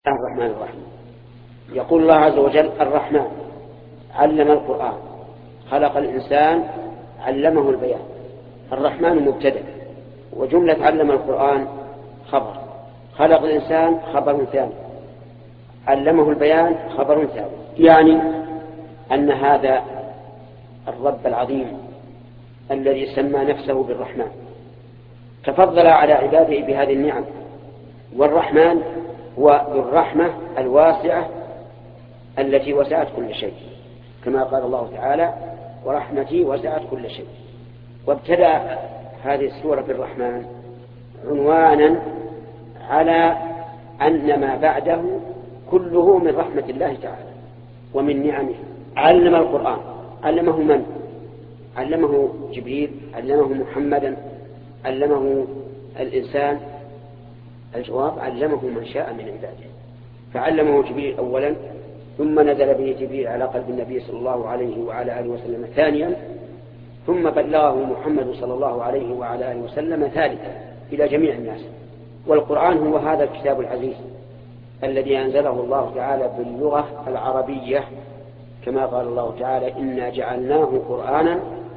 الرحمن الرحيم. يقول الله عز وجل: الرحمن علم القرآن خلق الإنسان علمه البيان. الرحمن مبتدأ، وجملة علم القرآن خبر، خلق الإنسان خبر ثاني، علمه البيان خبر ثالث. يعني أن هذا الرب العظيم الذي سمى نفسه بالرحمن تفضل على عباده بهذه النعم. والرحمن هو ذو الرحمة الواسعة التي وسعت كل شيء، كما قال الله تعالى: ورحمتي وسعت كل شيء. وابتدأ هذه السورة بالرحمن عنوانا على أن ما بعده كله من رحمة الله تعالى ومن نعمه. علم القرآن، علمه من؟ علمه جبريل، علمه محمدا، علمه الإنسان؟ الجواب: علمه من شاء من عباده. فعلمه جبريل أولا، ثم نزل به جبريل على قلب النبي صلى الله عليه وعلى آله وسلم ثانيا، ثم بلغه محمد صلى الله عليه وعلى آله وسلم ثالثا إلى جميع الناس. والقرآن هو هذا الكتاب العزيز الذي أنزله الله تعالى باللغة العربية، كما قال الله تعالى: إنا جعلناه قرآنا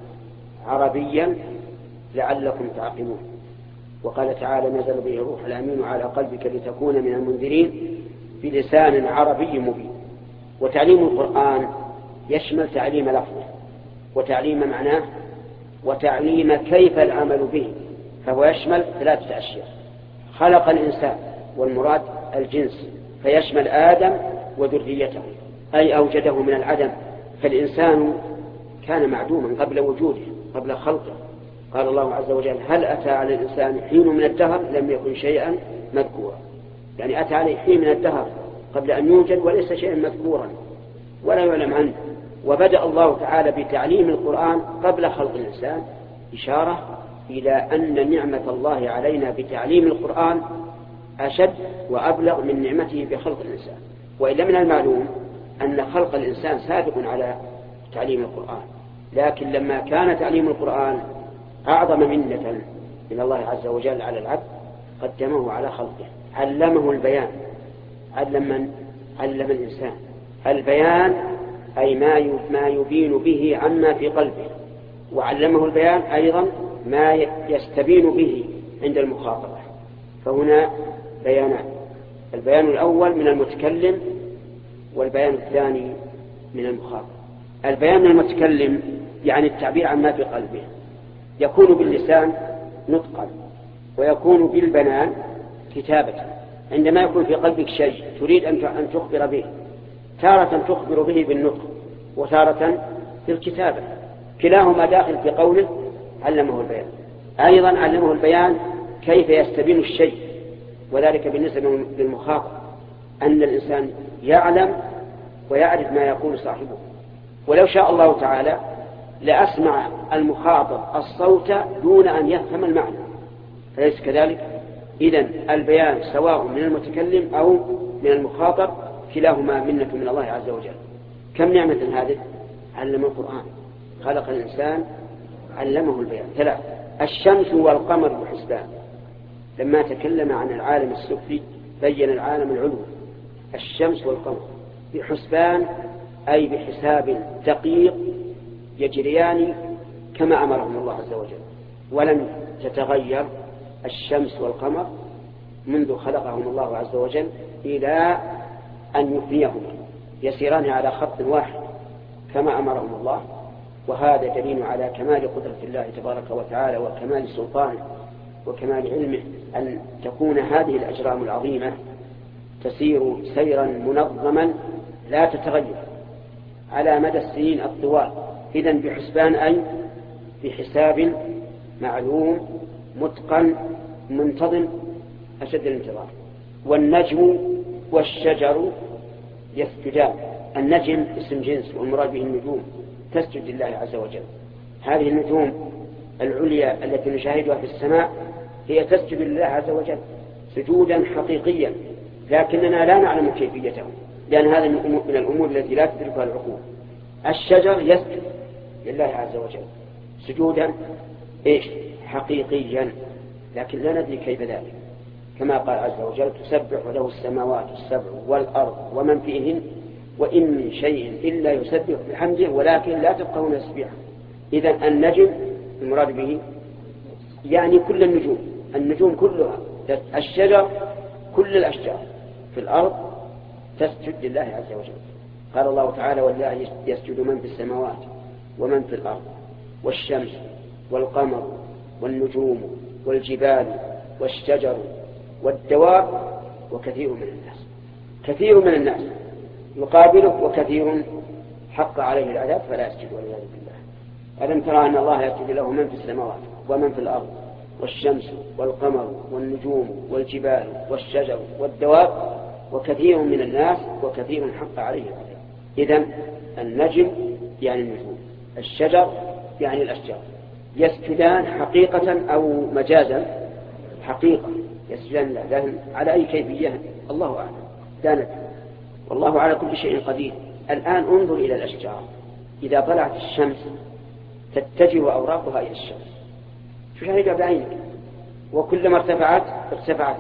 عربيا لعلكم تعقلون. وقال تعالى: نزل به الروح الأمين على قلبك لتكون من المنذرين بلسان عربي مبين. وتعليم القرآن يشمل تعليم لفظه وتعليم معناه وتعليم كيف العمل به، فهو يشمل 3 أشياء: خلق الإنسان، والمراد الجنس، فيشمل آدم وذريته، أي أوجده من العدم، فالإنسان كان معدوما قبل وجوده، قبل خلقه. قال الله عز وجل: هل أتى على الإنسان حين من الدهر لم يكن شيئا مذكورا. يعني أتى عليه حين من الدهر قبل أن يوجد وليس شيئا مذكورا ولا يعلم عنه. وبدأ الله تعالى بتعليم القرآن قبل خلق الإنسان، إشارة إلى أن نعمة الله علينا بتعليم القرآن أشد وأبلغ من نعمته بخلق الإنسان. وإلا من المعلوم أن خلق الإنسان سابق على تعليم القرآن، لكن لما كان تعليم القرآن أعظم منة من الله عز وجل على العبد قدمه على خلقه. علمه البيان. علم من؟ علم الإنسان. البيان أي ما يبين به عما في قلبه، وعلمه البيان أيضا ما يستبين به عند المخاطبة. فهنا بيانات: البيان الأول من المتكلم، والبيان الثاني من المخاطب. البيان من المتكلم يعني التعبير عن ما في قلبه، يكون باللسان نطقا، ويكون بالبنان كتابة. عندما يكون في قلبك شيء تريد أن تخبر به، تارة تخبر به بالنطق وتارة بالكتابة، كلاهما داخل في قوله علمه البيان. أيضا علمه البيان كيف يستبين الشيء، وذلك بالنسبة للمخاطب أن الإنسان يعلم ويعرف ما يقول صاحبه. ولو شاء الله تعالى لأسمع المخاطب الصوت دون أن يفهم المعنى، فليس كذلك. إذن البيان سواء من المتكلم أو من المخاطب كلاهما منة من الله عز وجل. كم نعمة هذه! علم القرآن، خلق الإنسان، علمه البيان. 3: الشمس والقمر بحسبان. لما تكلم عن العالم السفلي بين العالم العلوي. الشمس والقمر بحسبان أي بحساب دقيق يجريان كما أمرهم الله عز وجل، ولم تتغير الشمس والقمر منذ خلقهم الله عز وجل إلى أن يفنيهما، يسيران على خط واحد كما أمرهم الله. وهذا دليل على كمال قدرة الله تبارك وتعالى وكمال سلطانه وكمال علمه، أن تكون هذه الأجرام العظيمة تسير سيرا منظما لا تتغير على مدى السنين الطوال. إذن بحسبان أي بحساب معلوم متقن منتظم أشد الانتظار. والنجم والشجر يسجدان. النجم اسم جنس، والمراد به النجوم تسجد لله عز وجل. هذه النجوم العليا التي نشاهدها في السماء هي تسجد لله عز وجل سجودا حقيقيا، لكننا لا نعلم كيفيته، لأن هذا من الأمور التي لا تدركها العقول. الشجر يسجد لله عز وجل سجودا حقيقيا، لكن لا ندري كيف ذلك. كما قال عز وجل تسبح له السماوات السبع والأرض ومن فيهن وإن من شيء إلا يسبح بحمده ولكن لا تفقهون تسبيحه. إذن النجم المراد به يعني كل النجوم كلها، الشجر كل الأشجار في الأرض تسجد لله عز وجل. قال الله تعالى ولله يسجد من في السماوات ومن في الأرض والشمس والقمر والنجوم والجبال والشجر والدواب وكثير من الناس. كثير من الناس يقابله وكثير حق عليه العذاب فلا يسجد والعياذ بالله. ألم ترى أن الله يسجد له من في السماوات ومن في الأرض والشمس والقمر والنجوم والجبال والشجر والدواب وكثير من الناس وكثير حق عليه العذاب. إذن النجم يعني النجوم، الشجر يعني الأشجار، يسجدان حقيقة أو مجازا؟ حقيقة يسجدان له، على أي كيفية الله أعلم لا ندري، والله على كل شيء قدير. الآن انظر إلى الأشجار، إذا طلعت الشمس تتجه أوراقها إلى الشمس، تشاهدها بعينك، وكلما ارتفعت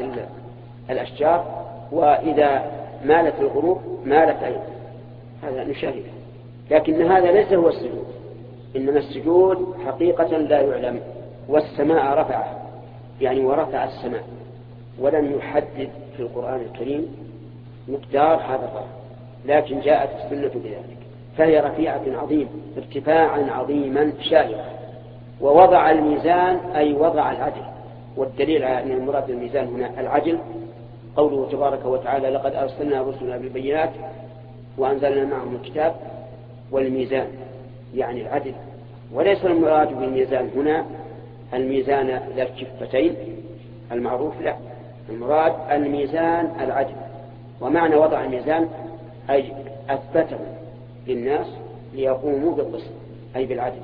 الأشجار، وإذا مالت الغروب مالت أيضا، هذا نشاهده. لكن هذا ليس هو السجود، إنما السجود حقيقة لا يعلم. والسماء رفعها يعني ورفع السماء، ولم يحدد في القرآن الكريم مقدار هذا الرفع، لكن جاءت السنة بذلك، فهي رفيعة عظيم ارتفاعا عظيما شاهقا. ووضع الميزان أي وضع العدل، والدليل على أن المراد بالميزان هنا العدل قوله تبارك وتعالى لقد أرسلنا رسلنا بالبينات وأنزلنا معهم الكتاب والميزان، يعني العدل. وليس المراد بالميزان هنا الميزان ذا الكفتين المعروف، لا، المراد الميزان العدل. ومعنى وضع الميزان أي أثبته للناس ليقوموا بالقسط أي بالعدل.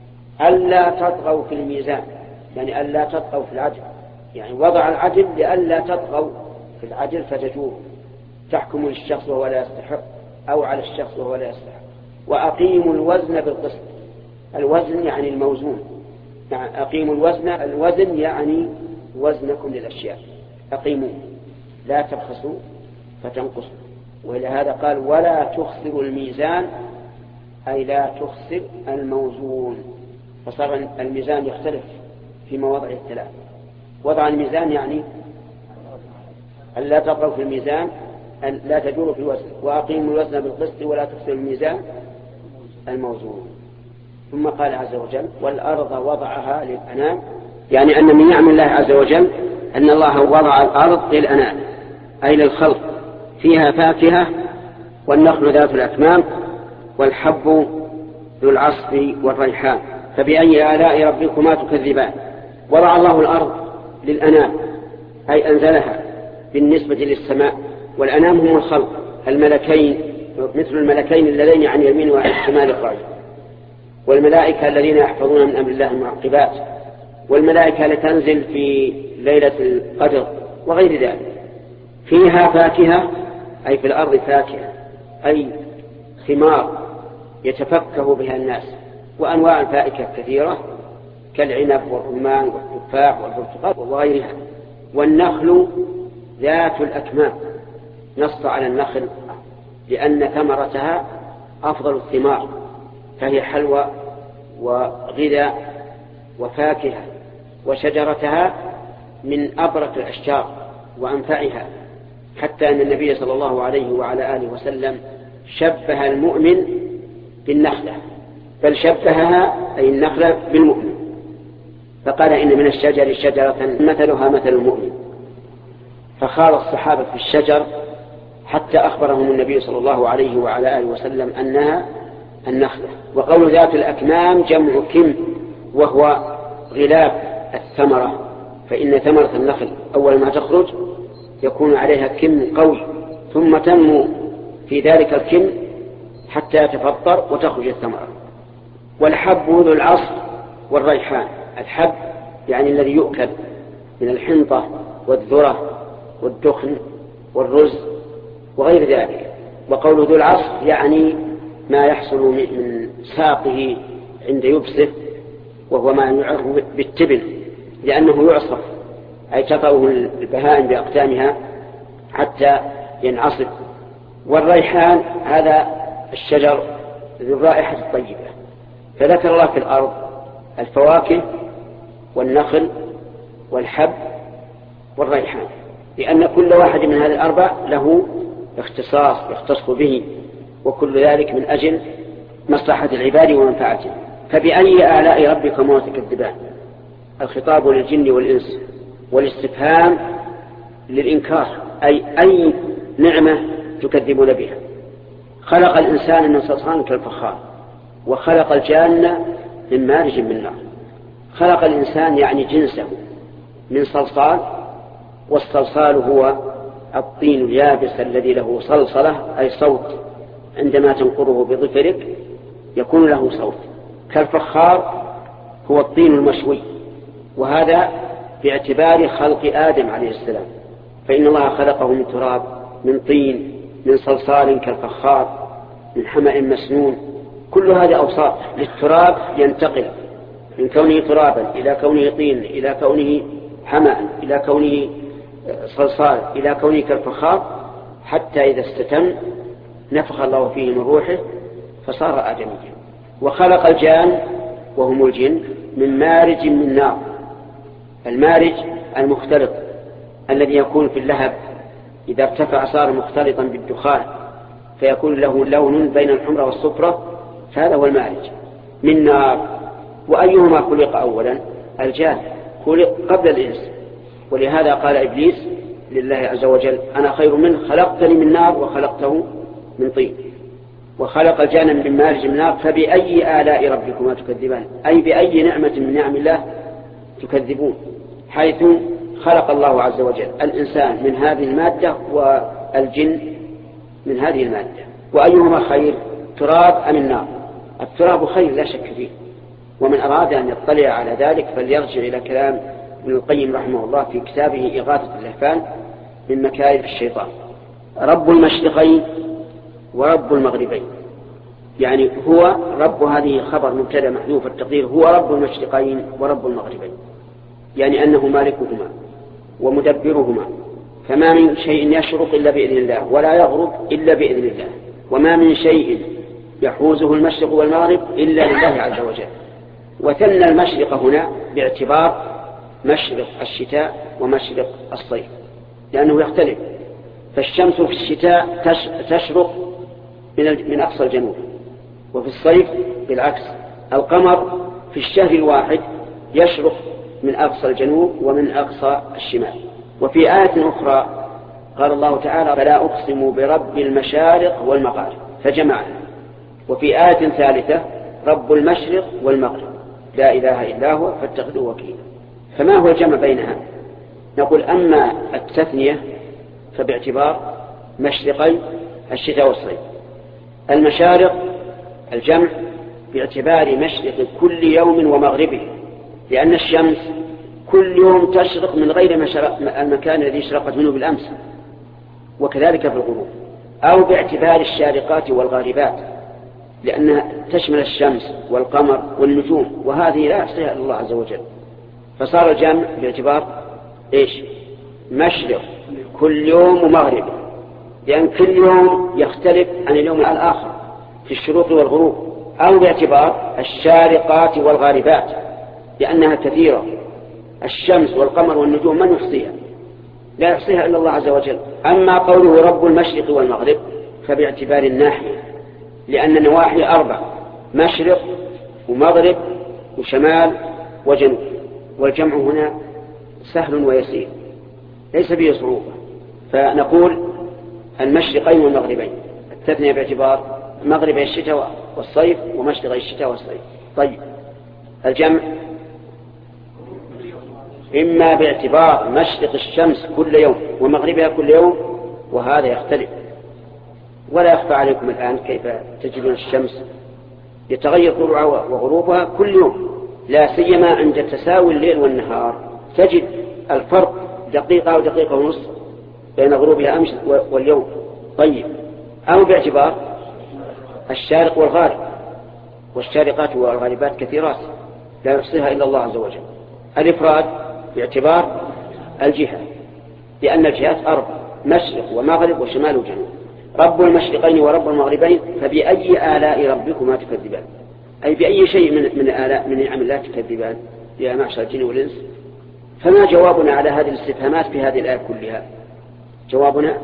ألا تطغوا في الميزان يعني ألا تطغوا في العدل، يعني وضع العدل لألا تطغوا في العدل فتجور، تحكم للشخص وهو لا يستحق أو على الشخص وهو لا يستحق. وأقيموا الوزن بالقسط، الوزن يعني الموزون، يعني أقيموا الوزن يعني وزنكم للأشياء، أقيموا لا تبخسوا فتنقصوا. ولهذا قال ولا تخسروا الميزان أي لا تخسر الموزون. فصار الميزان يختلف في مواضع الثلاث. وضع الميزان يعني ألا تطغوا في الميزان، أن لا تجوروا في الوزن، وأقيموا الوزن بالقسط ولا تخسروا الميزان الموزون. ثم قال عز وجل والأرض وضعها للأنام، يعني أن من نعم الله عز وجل أن الله وضع الأرض للأنام أي للخلق، فيها فاكهة والنخل ذات الأكمام والحب ذو العصف والريحان فبأي آلاء ربكما تكذبان. وضع الله الأرض للأنام أي أنزلها بالنسبة للسماء، والأنام هم الخلق الملكين مثل الملكين اللذين عن يمين وعن شمال الرجل، والملائكة الذين يحفظون من أمر الله المعقبات، والملائكة لتنزل في ليلة القدر وغير ذلك. فيها فاكهة أي في الأرض فاكهة أي ثمار يتفكه بها الناس، وأنواع الفاكهة كثيرة كالعنب والرمان والتفاح والبرتقال وغيرها. والنخل ذات الأكمام نص على النخل لأن ثمرتها أفضل الثمار، فهي حلوى وغذاء وفاكهة، وشجرتها من أبرك الأشجار وأنفعها، حتى أن النبي صلى الله عليه وعلى آله وسلم شبه المؤمن بالنخلة، بل شبهها أي النخلة بالمؤمن، فقال إن من الشجر شجرة مثلها مثل المؤمن. فخال الصحابة في الشجر حتى أخبرهم النبي صلى الله عليه وعلى آله وسلم أنها النخلة. وقول ذات الأكمام جمع كم، وهو غلاف الثمرة، فإن ثمرة النخل أول ما تخرج يكون عليها كم قوي، ثم تنمو في ذلك الكم حتى يتفطر وتخرج الثمرة. والحب ذو العصف والريحان، الحب يعني الذي يؤكل من الحنطة والذرة والدخن والرز وغير ذلك. وقول ذو العصف يعني ما يحصل من ساقه عند يبسه، وهو ما يعرف بالتبن لأنه يعصف أي تطأه البهائم بأقدامها حتى ينعصب. والريحان هذا الشجر ذو الرائحة الطيبة. فذكر الله في الأرض الفواكه والنخل والحب والريحان، لأن كل واحد من هذه الأربع له اختصاص يختص به، وكل ذلك من أجل مصلحة العباد ومنفعتهم. فبأي آلاء ربكما تكذبان؟ الخطاب للجن والإنس، والاستفهام للإنكار، أي نعمة تكذبون بها؟ خلق الإنسان من صلصال كالفخار، وخلق الجان من مارج من نار. خلق الإنسان يعني جنسه من صلصال، والصلصال هو الطين اليابس الذي له صلصلة أي صوت، عندما تنقره بظفرك يكون له صوت. كالفخار هو الطين المشوي، وهذا باعتبار خلق آدم عليه السلام، فإن الله خلقه من تراب، من طين، من صلصال كالفخار، من حمأ مسنون. كل هذه أوصاف للتراب ينتقل من كونه ترابا إلى كونه طين، إلى كونه حمأ، إلى كونه صلصال، إلى كونه كالفخار، حتى إذا استتم نفخ الله فيه من روحه فصار آدميا. وخلق الجان وهم الجن من مارج من نار. المارج المختلط الذي يكون في اللهب إذا ارتفع صار مختلطا بالدخان فيكون له لون بين الحمرة والصفرة، فهذا هو المارج من نار. وأيهما خلق أولا؟ الجان خلق قبل الإنس، ولهذا قال إبليس لله عز وجل أنا خير منه خلقتني من نار وخلقته من طين. وخلق الجان من مارج من نار. فبأي آلاء ربكما تكذبان؟ أي بأي نعمة من نعم الله تكذبون؟ حيث خلق الله عز وجل الإنسان من هذه المادة والجن من هذه المادة. وأيهما خير، تراب أم النار؟ التراب خير لا شك فيه، ومن أراد أن يطلع على ذلك فليرجع إلى كلام ابن القيم رحمه الله في كتابه إغاثة اللهفان من مكائد الشيطان. رب المشرقين ورب المغربين، يعني هو رب، هذه خبر مبتدا محذوف التقدير، هو رب المشرقين ورب المغربين، يعني أنه مالكهما ومدبرهما. فما من شيء يشرق إلا بإذن الله ولا يغرب إلا بإذن الله، وما من شيء يحوزه المشرق والمغرب إلا لله عز وجل. وثنى المشرق هنا باعتبار مشرق الشتاء ومشرق الصيف، لأنه يختلف. فالشمس في الشتاء تشرق من أقصى الجنوب، وفي الصيف بالعكس. القمر في الشهر الواحد يشرق من أقصى الجنوب ومن أقصى الشمال. وفي آية أخرى قال الله تعالى فلا أقسم برب المشارق والمغارب فجمعها. وفي آية ثالثة رب المشرق والمغرب لا إله إلا هو فاتخذوه وكيلا. فما هو الجمع بينها؟ نقول أما التثنية فباعتبار مشرقي الشتاء والصيف. المشارق الجمع باعتبار مشرق كل يوم ومغربه، لأن الشمس كل يوم تشرق من غير المكان الذي شرقت منه بالأمس، وكذلك في الغروب. أو باعتبار الشارقات والغاربات، لأنها تشمل الشمس والقمر والنجوم، وهذه لا يحصيها إلا الله عز وجل. فصار الجمع باعتبار إيش؟ مشرق كل يوم ومغرب، لأن كل يوم يختلف عن اليوم الآخر في الشروق والغروب. أو باعتبار الشارقات والغاربات، لأنها كثيرة. الشمس والقمر والنجوم من يحصيها؟ لا يحصيها إلا الله عز وجل. أما قوله رب المشرق والمغرب فباعتبار الناحية، لأن النواحي 4: مشرق ومغرب وشمال وجنوب. والجمع هنا سهل ويسير ليس به صعوبة. فنقول المشرقين والمغربين، التثنية باعتبار مغرب الشتاء والصيف ومشرق الشتاء والصيف. طيب الجمع إما باعتبار مشرق الشمس كل يوم ومغربها كل يوم، وهذا يختلف. ولا يخفى عليكم الآن كيف تجدون الشمس يتغير طلوعها وغروبها كل يوم، لا سيما عند تساوي الليل والنهار تجد الفرق دقيقة أو دقيقة ونصف بين غروبها أمس واليوم. طيب أو باعتبار الشارق والغارب، والشارقات والغاربات كثيرات لا يحصيها إلا الله عز وجل. الإفراد باعتبار الجهة، لأن الجهات أربع: مشرق ومغرب وشمال وجنوب. رب المشرقين ورب المغربين فبأي آلاء ربكما تكذبان؟ أي بأي شيء من آلاء من نعم الله تكذبان يا معشر الجن والإنس؟ فما جوابنا على هذه الاستفهامات في هذه الآية كلها؟ جوابنا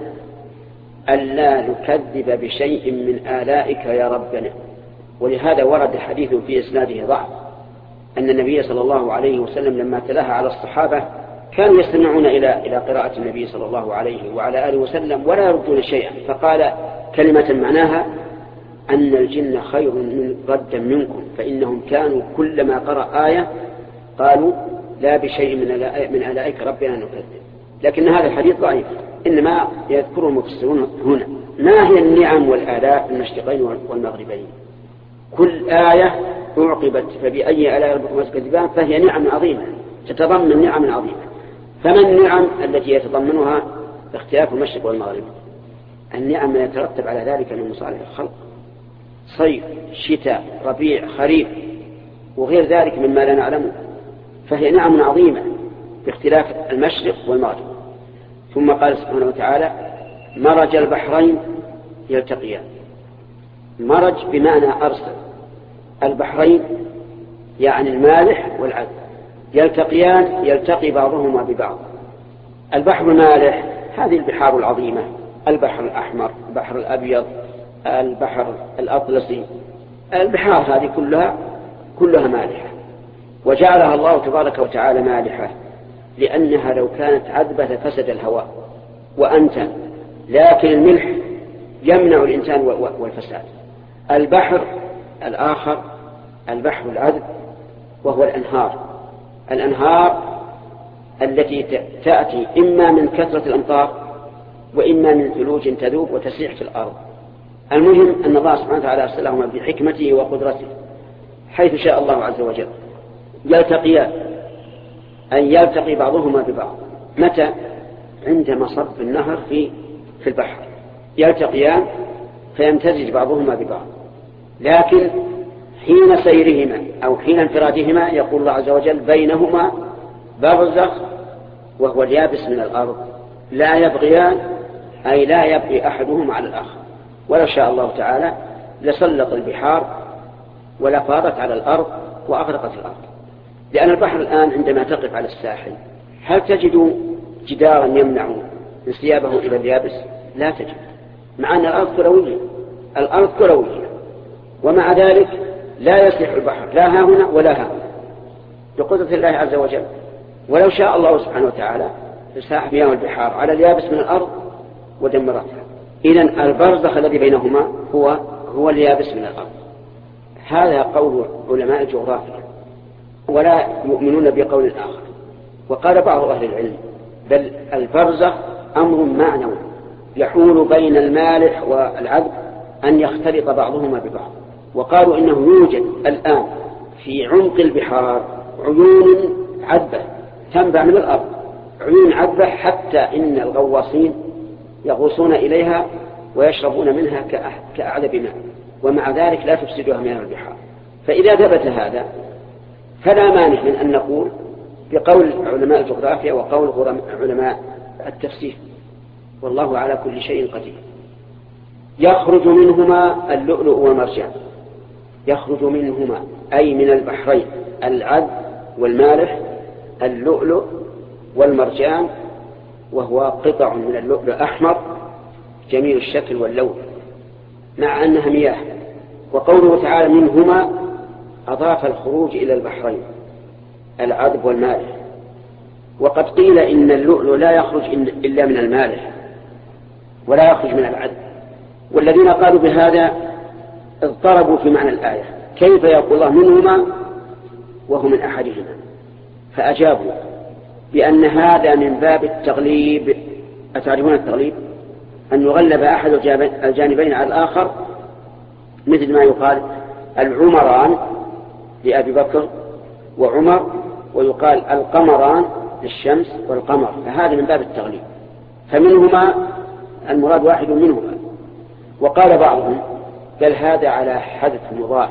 ألا نكذب بشيء من آلائك يا ربنا. ولهذا ورد حديث في إسناده ضعف أن النبي صلى الله عليه وسلم لما تلاها على الصحابة كانوا يستمعون إلى قراءة النبي صلى الله عليه وعلى آله وسلم ولا يردون شيئا، فقال كلمة معناها أن الجن خير ردا منكم، فإنهم كانوا كلما قرأ آية قالوا لا بشيء من آلائك ربنا نكذب. لكن هذا الحديث ضعيف، إنما يذكره المفسرون هنا. ما هي النعم والآلاء في المشرقين والمغربين؟ كل آية أعقبت فبأي آلاء ربكما تكذبان فهي نعم عظيمة تتضمن نعم عظيمة. فما النعم التي يتضمنها اختلاف المشرق والمغرب؟ النعم ما يترتب على ذلك من مصالح الخلق: صيف، شتاء، ربيع، خريف، وغير ذلك مما لا نعلمه. فهي نعم عظيمة باختلاف المشرق والمغرب. ثم قال سبحانه وتعالى: مرج البحرين يلتقيان. مرج بمعنى أرسل. البحرين يعني المالح والعذب، يلتقيان يلتقي بعضهما ببعض. البحر المالح هذه البحار العظيمة: البحر الأحمر، البحر الأبيض، البحر الأطلسي. البحار هذه كلها مالحة، وجعلها الله تبارك وتعالى مالحة لأنها لو كانت عذبة لفسد الهواء وأنتن، لكن الملح يمنع الإنسان والفساد. البحر الآخر البحر العذب، وهو الأنهار التي تأتي إما من كثرة الأمطار وإما من ثلوج تذوب وتسيح في الأرض. المهم أن الله سبحانه وتعالى أرسلهما بحكمته وقدرته حيث شاء الله عز وجل. يلتقيان أن يلتقي بعضهما ببعض. متى؟ عند مصب النهر في البحر يلتقيان فيمتزج بعضهما ببعض. لكن حين سيرهما أو حين انفرادهما يقول الله عز وجل: بينهما برزخ وهو اليابس من الأرض لا يبغيان، أي لا يبغي أحدهما على الآخر. ولو شاء الله تعالى لسلط البحار ولفاضت على الأرض وأغرقت الأرض. لأن البحر الآن عندما تقف على الساحل هل تجد جدارا يمنع انسيابه إلى اليابس؟ لا تجد، مع أن الأرض كروية ومع ذلك لا يسيح البحر لا ها هنا ولا ها هنا بقدرة الله عز وجل. ولو شاء الله سبحانه وتعالى لساح مياه البحار على اليابس من الأرض ودمرتها. إذن البرزخ الذي بينهما هو اليابس من الأرض. هذا قول علماء الجغرافيا، ولا يؤمنون بقول آخر. وقال بعض أهل العلم: بل البرزخ أمر معنوي يحول بين المالح والعذب أن يختلط بعضهما ببعض. وقالوا إنه يوجد الآن في عمق البحار عيون عذبة تنبع من الأرض، عيون عذبة حتى إن الغواصين يغوصون إليها ويشربون منها كأعذب ماء، ومع ذلك لا تفسدها من البحار. فإذا ثبت هذا فلا مانع من أن نقول بقول علماء الجغرافيا وقول علماء التفسير: والله على كل شيء قدير. يخرج منهما اللؤلؤ والمرجان. يخرج منهما أي من البحرين العذب والمالح اللؤلؤ والمرجان، وهو قطع من اللؤلؤ أحمر جميل الشكل واللون مع أنها مياه. وقوله تعالى منهما أضاف الخروج إلى البحرين العذب والمالح. وقد قيل إن اللؤلؤ لا يخرج إلا من المالح ولا يخرج من العذب، والذين قالوا بهذا اضطربوا في معنى الآية: كيف يقول الله منهما وهو من أحدهما؟ فأجابوا بأن هذا من باب التغليب. أتعرفون التغليب؟ أن يغلب أحد الجانبين على الآخر، مثل ما يقال العمران لأبي بكر وعمر، ويقال القمران للشمس والقمر، فهذا من باب التغليب. فمنهما المراد واحد منهما. وقال بعضهم بل هذا على حذف مضاف،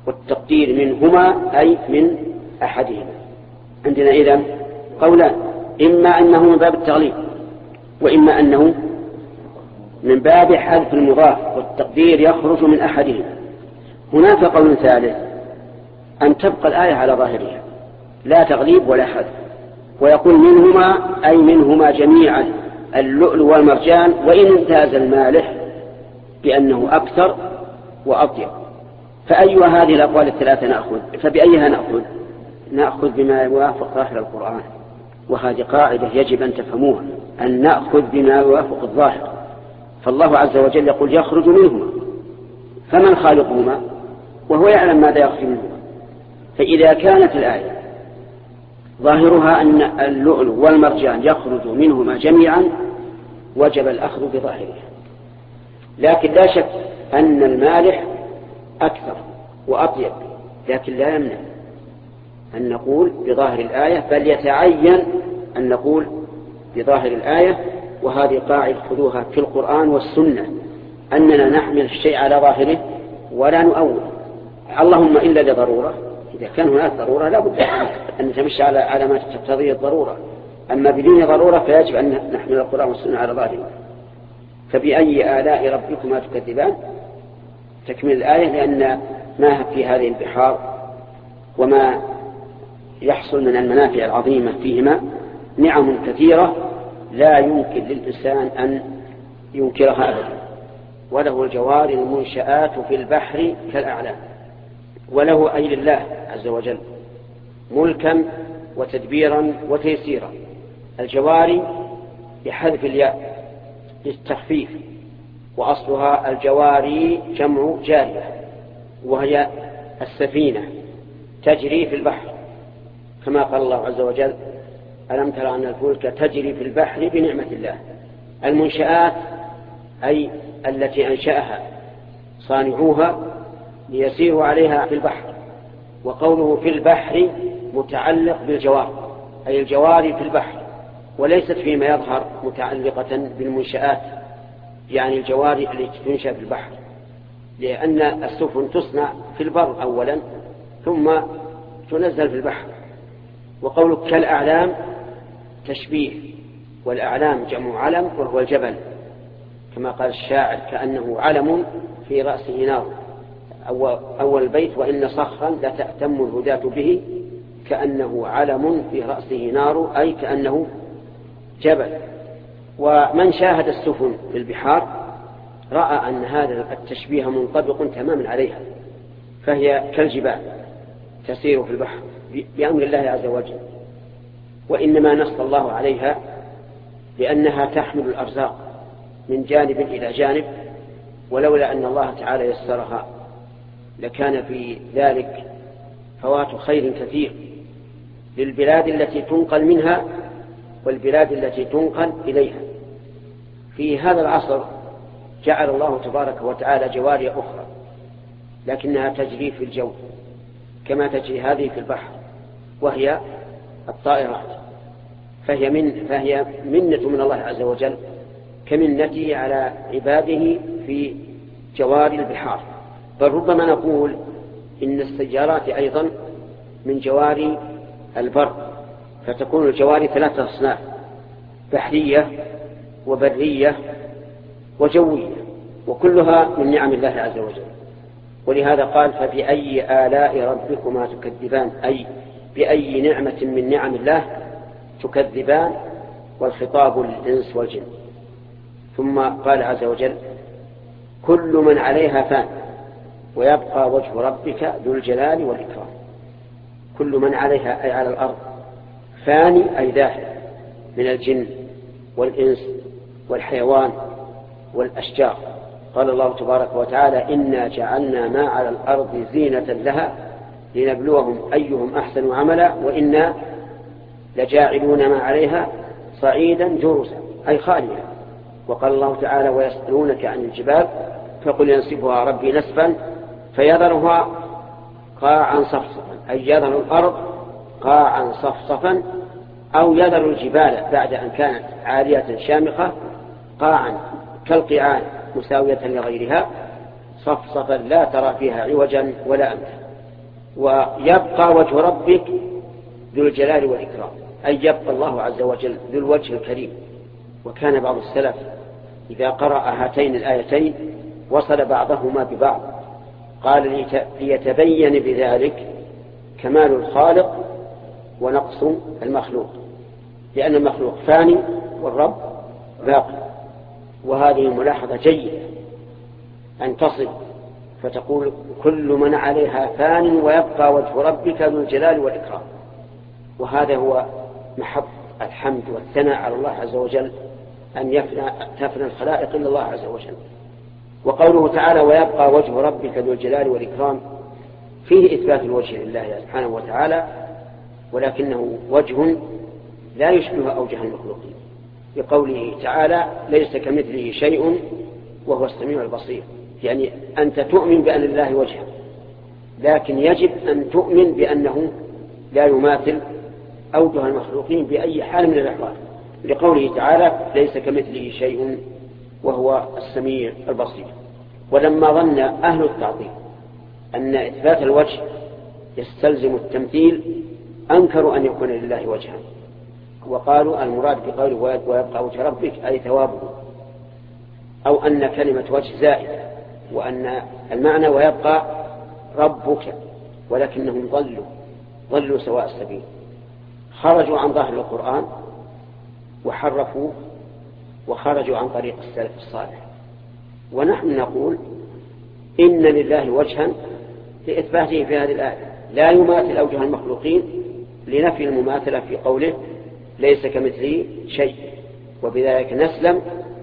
والتقدير منهما أي من أحدهما. عندنا إذن قولان: إما أنه من باب التغليب وإما أنه من باب حذف المضاف والتقدير يخرج من أحدهما. هناك قول ثالث أن تبقى الآية على ظاهرها لا تغليب ولا حذف، ويقول منهما أي منهما جميعا اللؤلؤ والمرجان، وإن امتاز المالح بأنه أكثر وأطيب. فأي هذه الأقوال الثلاثة نأخذ؟ فبأيها نأخذ؟ نأخذ بما يوافق ظاهر القرآن، وهذه قاعدة يجب أن تفهموها، أن نأخذ بما يوافق الظاهر. فالله عز وجل يقول يخرج منهما، فمن خالقهما؟ وهو يعلم ماذا يخرج منهما. فإذا كانت الآية ظاهرها أن اللؤلؤ والمرجان يخرج منهما جميعا وجب الأخذ بظاهرها. لكن لا شك أن المالح أكثر وأطيب، لكن لا يمنع أن نقول بظاهر الآية، بل يتعين أن نقول بظاهر الآية. وهذه قاعدة خذوها في القرآن والسنة، أننا نحمل الشيء على ظاهره ولا نؤول، اللهم إلا لضرورة. إذا كان هناك ضرورة لا بد أن نتمشى على ما تقتضيه الضرورة، أما بدون ضرورة فيجب أن نحمل القرآن والسنة على ظاهره. فبأي آلاء ربكما تكذبان؟ تكمل الآية، لأن ما في هذه البحار وما يحصل من المنافع العظيمة فيهما نعم كثيرة لا يمكن للإنسان أن ينكرها أبدا. وله الجوار المنشآت في البحر كالأعلام. وله أي لله عز وجل ملكا وتدبيرا وتيسيرا. الجواري بحذف الياء للتخفيف، وأصلها الجواري جمع جارية، وهي السفينة تجري في البحر، كما قال الله عز وجل ألم ترى أن الفلك تجري في البحر بنعمة الله. المنشآت أي التي أنشأها صانعوها ليسيروا عليها في البحر. وقوله في البحر متعلق بالجوار، أي الجواري في البحر، وليست فيما يظهر متعلقة بالمنشآت، يعني الجواري التي تنشأ في البحر، لأن السفن تصنع في البر أولا ثم تنزل في البحر. وقولك كالأعلام تشبيه، والأعلام جمع علم وهو الجبل، كما قال الشاعر كأنه علم في رأسه نار. أول البيت وإن صخرا لتأتم الهداة به كأنه علم في رأسه نار، أي كأنه جبل. ومن شاهد السفن في البحار رأى أن هذا التشبيه منطبق تماما عليها، فهي كالجبال تسير في البحر بأمر الله عز وجل. وإنما نص الله عليها لأنها تحمل الأرزاق من جانب إلى جانب، ولولا أن الله تعالى يسرها لكان في ذلك فوات خير كثير للبلاد التي تنقل منها والبلاد التي تنقل إليها. في هذا العصر جعل الله تبارك وتعالى جواري أخرى لكنها تجري في الجو كما تجري هذه في البحر، وهي الطائرات. فهي منة من الله عز وجل كمنته على عباده في جواري البحار. بل ربما نقول إن السيارات أيضا من جواري البر، فتكون الجواري ثلاثة أصناف: بحرية وبرية وجوية، وكلها من نعم الله عز وجل. ولهذا قال فبأي آلاء ربكما تكذبان، أي بأي نعمة من نعم الله تكذبان، والخطاب للإنس والجن. ثم قال عز وجل كل من عليها فان ويبقى وجه ربك ذو الجلال والإكرام. كل من عليها أي على الأرض، فاني أي ذاهب من الجن والإنس والحيوان والأشجار. قال الله تبارك وتعالى إنا جعلنا ما على الأرض زينة لها لنبلوهم أيهم أحسن عملا وإنا لجاعلون ما عليها صعيدا جرزا أي خاليا. وقال الله تعالى ويسألونك عن الجبال فقل ينسفها ربي نسفا فيذرها قاعا صفصفا، أي يذر الأرض قاعا صفصفا، أو يذر الجبال بعد أن كانت عالية شامخة قاعا كالقيعان مساوية لغيرها صفصفا لا ترى فيها عوجا ولا أمتا. ويبقى وجه ربك ذو الجلال والإكرام، أي يبقى يبقى الله عز وجل ذو الوجه الكريم. وكان بعض السلف إذا قرأ هاتين الآيتين وصل بعضهما ببعض، قال ليتبين بذلك كمال الخالق ونقص المخلوق، لأن المخلوق فاني والرب باقي. وهذه ملاحظة جيدة أن تصل فتقول كل من عليها فان ويبقى وجه ربك ذو الجلال والإكرام. وهذا هو محط الحمد والثناء على الله عز وجل، أن تفنى الخلائق إلا الله عز وجل. وقوله تعالى ويبقى وجه ربك ذو الجلال والإكرام فيه إثبات الوجه لله سبحانه وتعالى، ولكنه وجه لا يشبه أوجه المخلوقين، بقوله تعالى ليس كمثله شيء وهو السميع البصير. يعني أنت تؤمن بأن لله وجها، لكن يجب أن تؤمن بأنه لا يماثل أوجه المخلوقين بأي حال من الأحوال، لقوله تعالى ليس كمثله شيء وهو السميع البصير. ولما ظن أهل التعطيل أن إثبات الوجه يستلزم التمثيل أنكروا أن يكون لله وجها، وقالوا المراد بقوله ويبقى وجه ربك أي ثوابه، أو أن كلمة وجه زائدة، وأن المعنى ويبقى ربك، ولكنهم ضلوا سواء السبيل، خرجوا عن ظاهر القرآن وحرفوا وخرجوا عن طريق السلف الصالح. ونحن نقول إن لله وجها لإثباته في هذه الآية لا يماثل أوجه المخلوقين، لنفي المماثلة في قوله ليس كمثله شيء، وبذلك نسلم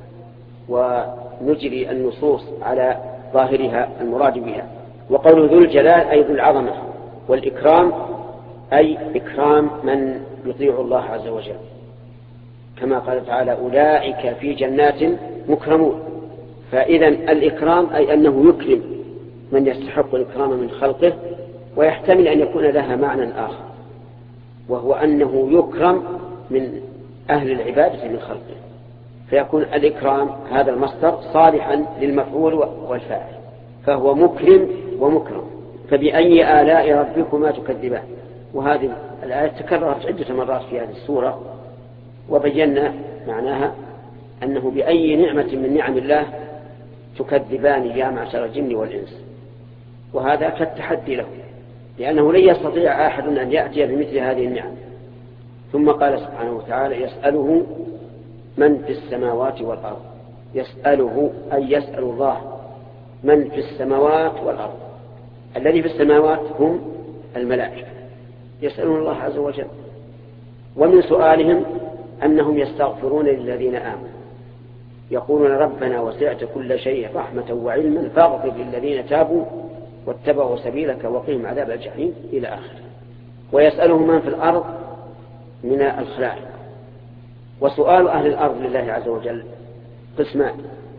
ونجري النصوص على ظاهرها المراد بها. وقول ذو الجلال أي ذو العظمة، والإكرام أي إكرام من يطيع الله عز وجل، كما قال تعالى أولئك في جنات مكرمون. فإذا الإكرام أي أنه يكرم من يستحق الإكرام من خلقه، ويحتمل أن يكون لها معنى آخر، وهو أنه يكرم من أهل العبادة من خلقه، فيكون الإكرام هذا المصدر صالحا للمفعول والفاعل، فهو مكرم ومكرم. فبأي آلاء ربكما تكذبان. وهذه الآية تكررت عدة مرات في هذه السورة، وبينا معناها أنه بأي نعمة من نعم الله تكذبان يا معشر الجن والإنس. وهذا كالتحدي له، لأنه لن يستطيع أحد أن يأتي بمثل هذه النعم. ثم قال سبحانه وتعالى يسأله من في السماوات والأرض. يسأله أي يسأل الله من في السماوات والأرض. الذي في السماوات هم الملائكة يسألون الله عز وجل، ومن سؤالهم أنهم يستغفرون للذين آمنوا، يقولون ربنا وسعت كل شيء رحمة وعلما فاغفر للذين تابوا واتبعوا سبيلك وقهم عذاب الجحيم إلى آخره. ويسأله من في الأرض من الخلائق. وسؤال أهل الأرض لله عز وجل قسمان: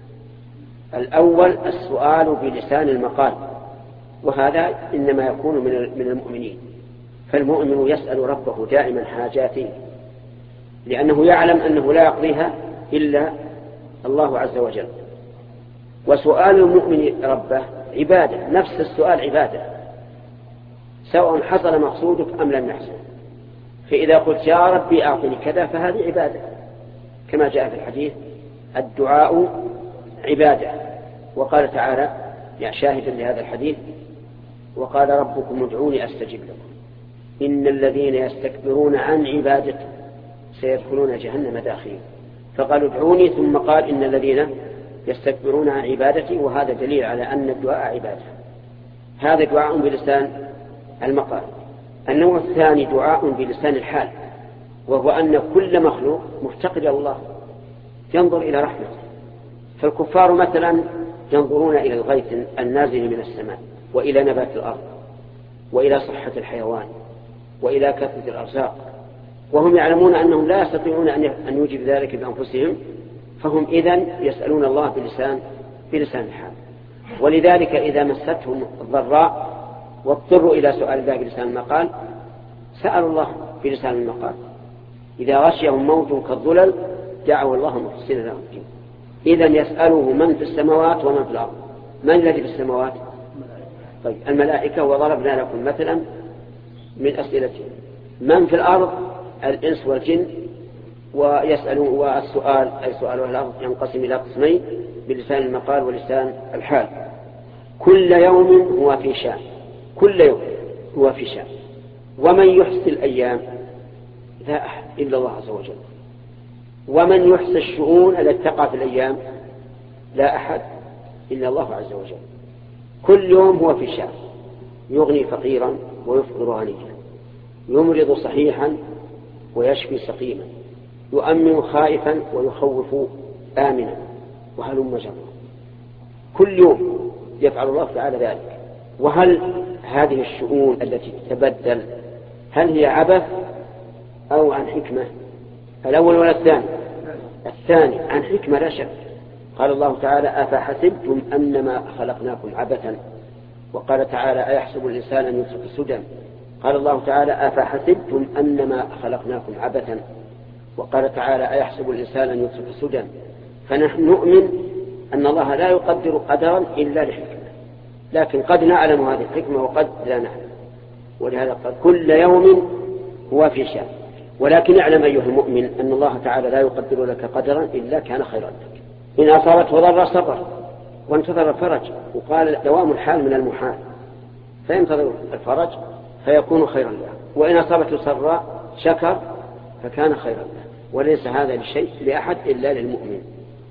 الأول السؤال بلسان المقال، وهذا إنما يكون من المؤمنين، فالمؤمن يسأل ربه دائما حاجاته، لأنه يعلم أنه لا يقضيها إلا الله عز وجل. وسؤال المؤمن ربه عبادة، نفس السؤال عبادة، سواء حصل مقصودك أم لم يحصل. فإذا قلت يا ربي أعطني كذا فهذه عبادة، كما جاء في الحديث الدعاء عبادة. وقال تعالى يا شاهدا لهذا الحديث: وقال ربكم ادعوني أستجب لكم إن الذين يستكبرون عن عبادتي سيدخلون جهنم داخلين. فقالوا ادعوني، ثم قال إن الذين يستكبرون عن عبادتي، وهذا دليل على أن الدعاء عبادة. هذا دعاء بلسان المقال. النوع الثاني دعاء بلسان الحال، وهو أن كل مخلوق مفتقر إلى الله ينظر إلى رحمته. فالكفار مثلا ينظرون إلى الغيث النازل من السماء، وإلى نبات الأرض، وإلى صحة الحيوان، وإلى كثرة الأرزاق، وهم يعلمون أنهم لا يستطيعون أن يوجب ذلك بأنفسهم، فهم إذن يسألون الله بلسان الحال. ولذلك إذا مستهم الضراء واضطروا إلى سؤال الله بلسان المقال سألوا الله بلسان المقال. إذا غشيهم موت كالظلل دعوا الله مخلصين له الدين. إذن يسأله من في السماوات ومن في الأرض. من الذي في السماوات؟ طيب الملائكة. وضربنا لكم مثلا من أسئلتهم. من في الأرض الإنس والجن ويسألون، والسؤال أي سؤال الأرض ينقسم إلى قسمين بلسان المقال ولسان الحال. كل يوم هو في شأن، كل يوم هو في شأن. ومن يحصي الأيام لا أحد إلا الله عز وجل. ومن يحصي الشؤون التي تقع في الأيام لا أحد إلا الله عز وجل. كل يوم هو في شأن، يغني فقيرا ويفقر غنيا، يمرض صحيحا ويشفي سقيما، يؤمن خائفا ويخوف آمنا، وهلم جرا. كل يوم يفعل الله تعالى ذلك. وهل هذه الشؤون التي تتبدل هل هي عبث أو عن حكمة؟ الأول ولا الثاني؟ الثاني عن حكمة لا شك. قال الله تعالى أفحسبتم أنما خلقناكم عبثا، وقال تعالى أيحسب الإنسان أن يترك سدى. قال الله تعالى أفحسبتم أنما خلقناكم عبثا، وقال تعالى أيحسب الإنسان أن يترك سدى. فنحن نؤمن أن الله لا يقدر قدرا إلا لحكمة، لكن قد نعلم هذه الحكمة وقد لا نعلم. ولهذا قال كل يوم هو في شأن. ولكن اعلم أيها المؤمن أن الله تعالى لا يقدر لك قدرا إلا كان خيرا لك. إن أصابته ضر صبر وانتظر الفرج، وقال دوام الحال من المحال، فينتظر الفرج فيكون خيرا له. وإن أصابته سراء شكر فكان خيرا له. وليس هذا لشيء لأحد إلا للمؤمن.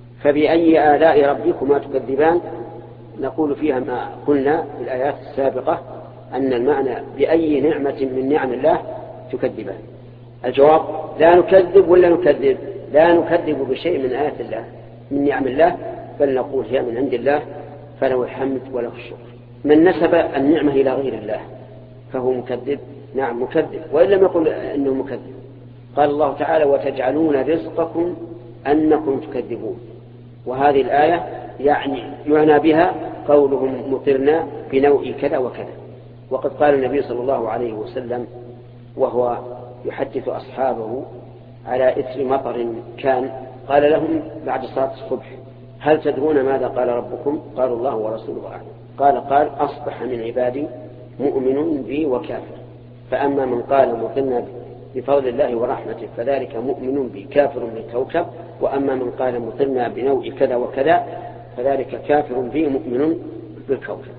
فبأي آلاء ربكما تكذبان؟ نقول فيها ما قلنا في الآيات السابقة، أن المعنى بأي نعمة من نعم الله تكذبان. الجواب لا نكذب ولا نكذب، لا نكذب بشيء من آيات الله من نعم الله، بل نقول هي من عند الله فله الحمد وله الشكر. من نسب النعمة إلى غير الله فهو مكذب، نعم مكذب، وإن لم يقل أنه مكذب. قال الله تعالى وتجعلون رزقكم أنكم تكذبون. وهذه الآية يعنى بها قولهم مطرنا بنوع كذا وكذا. وقد قال النبي صلى الله عليه وسلم وهو يحدث أصحابه على إثر مطر كان، قال لهم بعد صلاة الصبح هل تدرون ماذا قال ربكم؟ قالوا الله ورسوله أعلم. قال أصبح من عبادي مؤمن بي وكافر. فأما من قال مطرنا بفضل الله ورحمته فذلك مؤمن بي كافر بالكوكب، وأما من قال مطرنا بنوع كذا وكذا فذلك كافر بي مؤمن بالكوكب.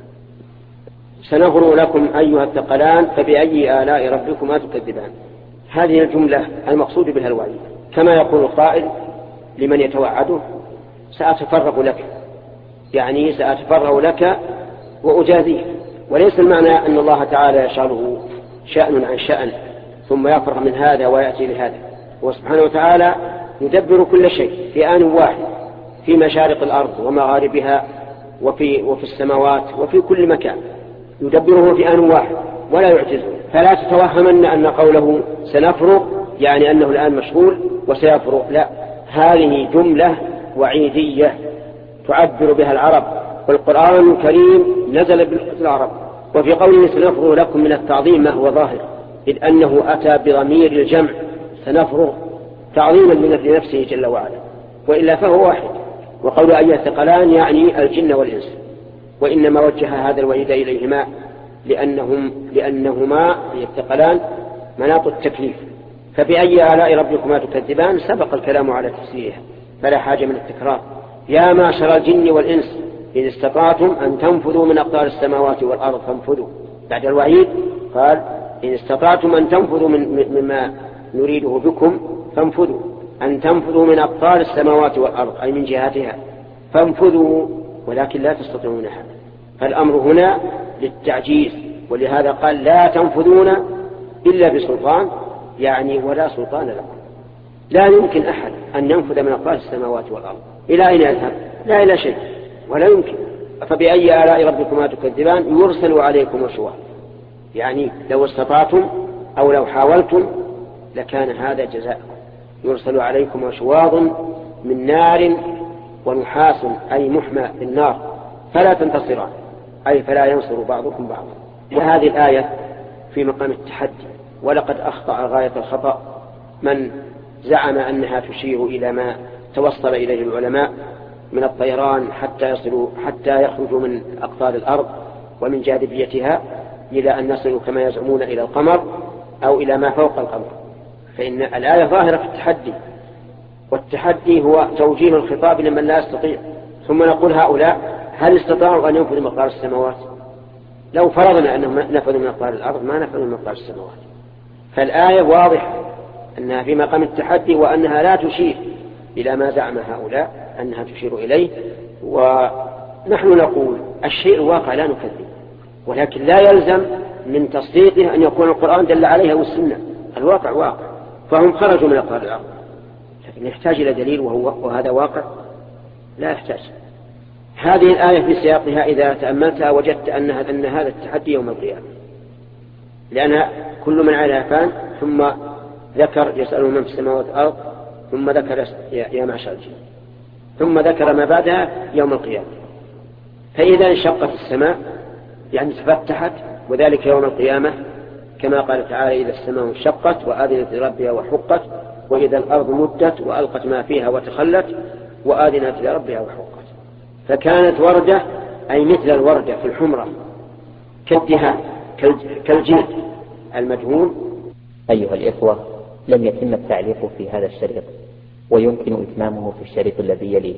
سنفرغ لكم أيها الثقلان فبأي آلاء ربكما تكذبان. هذه الجملة المقصود بها الوعيد، كما يقول القائل لمن يتوعده سأتفرغ لك، يعني سأتفرغ لك وأجازيك. وليس المعنى أن الله تعالى يشغله شأن عن شأن ثم يفرغ من هذا ويأتي لهذا. وسبحانه وتعالى يدبر كل شيء في آن واحد، في مشارق الأرض ومغاربها وفي السماوات وفي كل مكان، يدبره في آن واحد ولا يعجزه. فلا تتوهمن أن قوله سنفرغ يعني أنه الآن مشغول وسيفرغ، لا، هذه جملة وعيدية تعبر بها العرب، والقرآن الكريم نزل بالعرب. وفي قوله سنفرغ لكم من التعظيم ما هو ظاهر، إذ أنه أتى بضمير الجمع سنفرغ تعظيما لنفسه جل وعلا، وإلا فهو واحد. وقول أيها الثقلان يعني الجن والإنس، وإنما وجه هذا الوعيد إليهما لأنهما الثقلان مناط التكليف. فبأي آلاء ربكما تكذبان سبق الكلام على تفسيرها فلا حاجة من التكرار. يا معشر الجن والإنس إن استطعتم أن تنفذوا من أقطار السماوات والأرض فانفذوا. بعد الوعيد قال إن استطعتم أن تنفذوا مما نريده بكم فانفذوا، أن تنفذوا من أقطار السماوات والأرض أي من جهاتها فانفذوا، ولكن لا تستطيعون هذا. فالأمر هنا للتعجيز، ولهذا قال لا تنفذون إلا بسلطان، يعني ولا سلطان لكم. لا يمكن أحد أن ينفذ من أقطار السماوات والأرض. إلى أين يذهب؟ لا إلى شيء، ولا يمكن. فبأي آلاء ربكما تكذبان يرسل عليكم وشواظ، يعني لو استطعتم أو لو حاولتم لكان هذا جزاءكم. يرسل عليكم وشواظ من نار ونحاس أي محمى بالنار فلا تنتصران، أي فلا ينصر بعضكم بعضا. وهذه الآية في مقام التحدي، ولقد أخطأ غاية الخطأ من زعم أنها تشير إلى ما توصل إليه العلماء من الطيران حتى يخرجوا من أقطار الأرض ومن جاذبيتها إلى أن نصلوا كما يزعمون إلى القمر أو إلى ما فوق القمر. فإن الآية ظاهرة في التحدي، والتحدي هو توجيه الخطاب لمن لا يستطيع. ثم نقول هؤلاء هل استطاعوا أن ينفذوا مقدار السماوات؟ لو فرضنا أنهم نفذوا من مقدار الأرض ما نفذوا من مقدار السماوات. فالآية واضحة أنها في مقام التحدي، وأنها لا تشير إلى ما زعم هؤلاء أنها تشير إليه. ونحن نقول الشيء الواقع لا نكذب، ولكن لا يلزم من تصديقه أن يكون القرآن دل عليها والسنة. الواقع واقع، فهم خرجوا من مقدار الأرض، لكن يحتاج إلى دليل وهذا واقع لا يحتاج. هذه الآية في سياقها إذا تأملتها وجدت أن هذا التحدي يوم القيامة، لأن كل من عليها فان، ثم ذكر يسأله من في السماوات والأرض، ثم ذكر يا معشر الجن، ثم ذكر ما بعدها يوم القيامة. فإذا انشقت السماء يعني تفتحت، وذلك يوم القيامة، كما قال تعالى: إذا السماء انشقت وآذنت لربها وحقت، وإذا الأرض مدت وألقت ما فيها وتخلت وآذنت لربها وحقت. فكانت وردة أي مثل الوردة في الحمرة، كالدهان كالجلد المدهون. أيها الإخوة، لم يتم التعليق في هذا الشريط، ويمكن إتمامه في الشريط الذي يليه.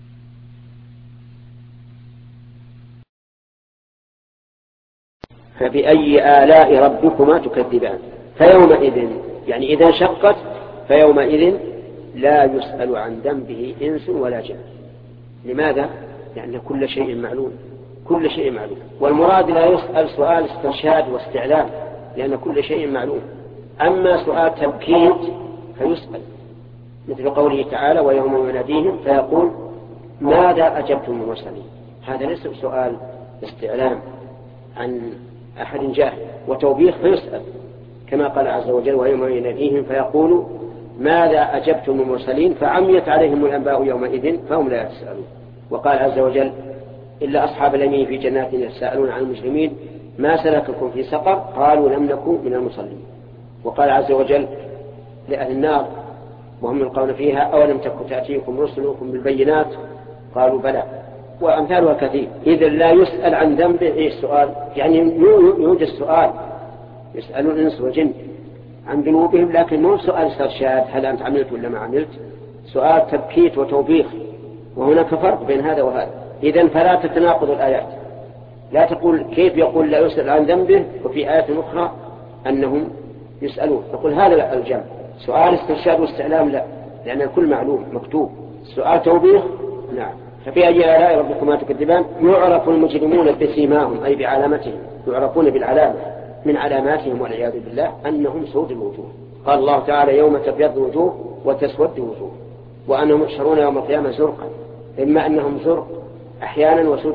فبأي آلاء ربكما تكذبان؟ فيومئذ يعني إذا شقت، فيومئذ لا يسأل عن ذنبه إنس ولا جن. لماذا؟ لأن كل شيء معلوم، كل شيء معلوم. والمراد لا يسأل سؤال استرشاد واستعلام، لأن كل شيء معلوم. أما سؤال تبكيت فيسأل، مثل قوله تعالى: ويوم يناديهم فيقول ماذا أجبتم المرسلين. هذا ليس سؤال استعلام عن أحد جاهل وتوبيخ، فيسأل كما قال عز وجل: ويوم يناديهم فيقول ماذا أجبتم المرسلين فعميت عليهم الأنباء يومئذ فهم لا يسألون. وقال عز وجل: إلا أصحاب اليمين في جنات يتساءلون عن المجرمين ما سلككم في سقر قالوا لم نكن من المصلين. وقال عز وجل لأهل النار وهم يلقون فيها: أولم تكن تأتيكم رسلكم بالبينات قالوا بلى، وأمثالها كثير. إذا لا يسأل عن ذنبه. إيه السؤال؟ يعني يوجد سؤال يسألون الإنس والجن عن ذنوبهم، لكن مو سؤال استرشاد هل أنت عملت ولا ما عملت، سؤال تبكيت وتوبيخ، وهناك فرق بين هذا وهذا. إذن فلا تتناقض الآيات، لا تقول كيف يقول لا يسأل عن ذنبه وفي آية أخرى أنهم يسألون. نقول هذا الجمع. سؤال استرشاد واستعلام لا، لأن الكل معلوم مكتوب. سؤال توبيخ نعم. ففي أي آلاء ربكما تكذبان؟ يعرف المجرمون بسيماهم أي بعلامتهم، يعرفون بالعلامة من علاماتهم والعياذ بالله أنهم سود الوجوه. قال الله تعالى: يوم تبيض وجوه وتسود وجوه وأنهم يحشرون يوم القيامة زرقا. إما أنهم زرق أحيانا وسود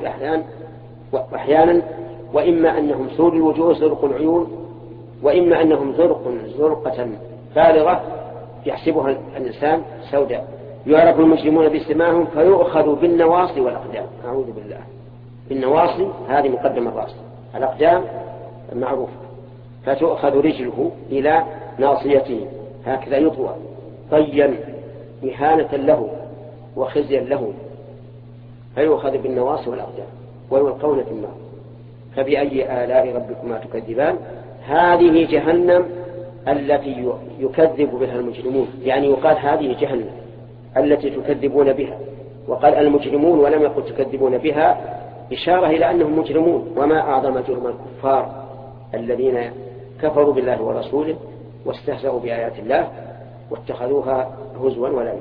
أحيانا، وإما أنهم سود الوجوه زرق العيون، وإما أنهم زرقة بالغة يحسبها الإنسان سوداء. يعرف المجرمون بسماهم فيؤخذ بالنواصي والأقدام. أعوذ بالله. بالنواصي هذه مقدمة الرأس، الأقدام معروفة، فتؤخذ رجله إلى ناصيته هكذا يطوى طيا إهانة له وخزيا له، فيؤخذ بالنواصي والأقدام ويلقون في النار. فبأي آلاء ربكما تكذبان؟ هذه جهنم التي يكذب بها المجرمون. يعني يقال هذه جهنم التي تكذبون بها، وقال المجرمون ولم يقل تكذبون بها، إشارة إلى أنهم مجرمون. وما أعظم جرم الكفار الذين كفروا بالله ورسوله واستهزأوا بآيات الله واتخذوها هزوا ولعبا.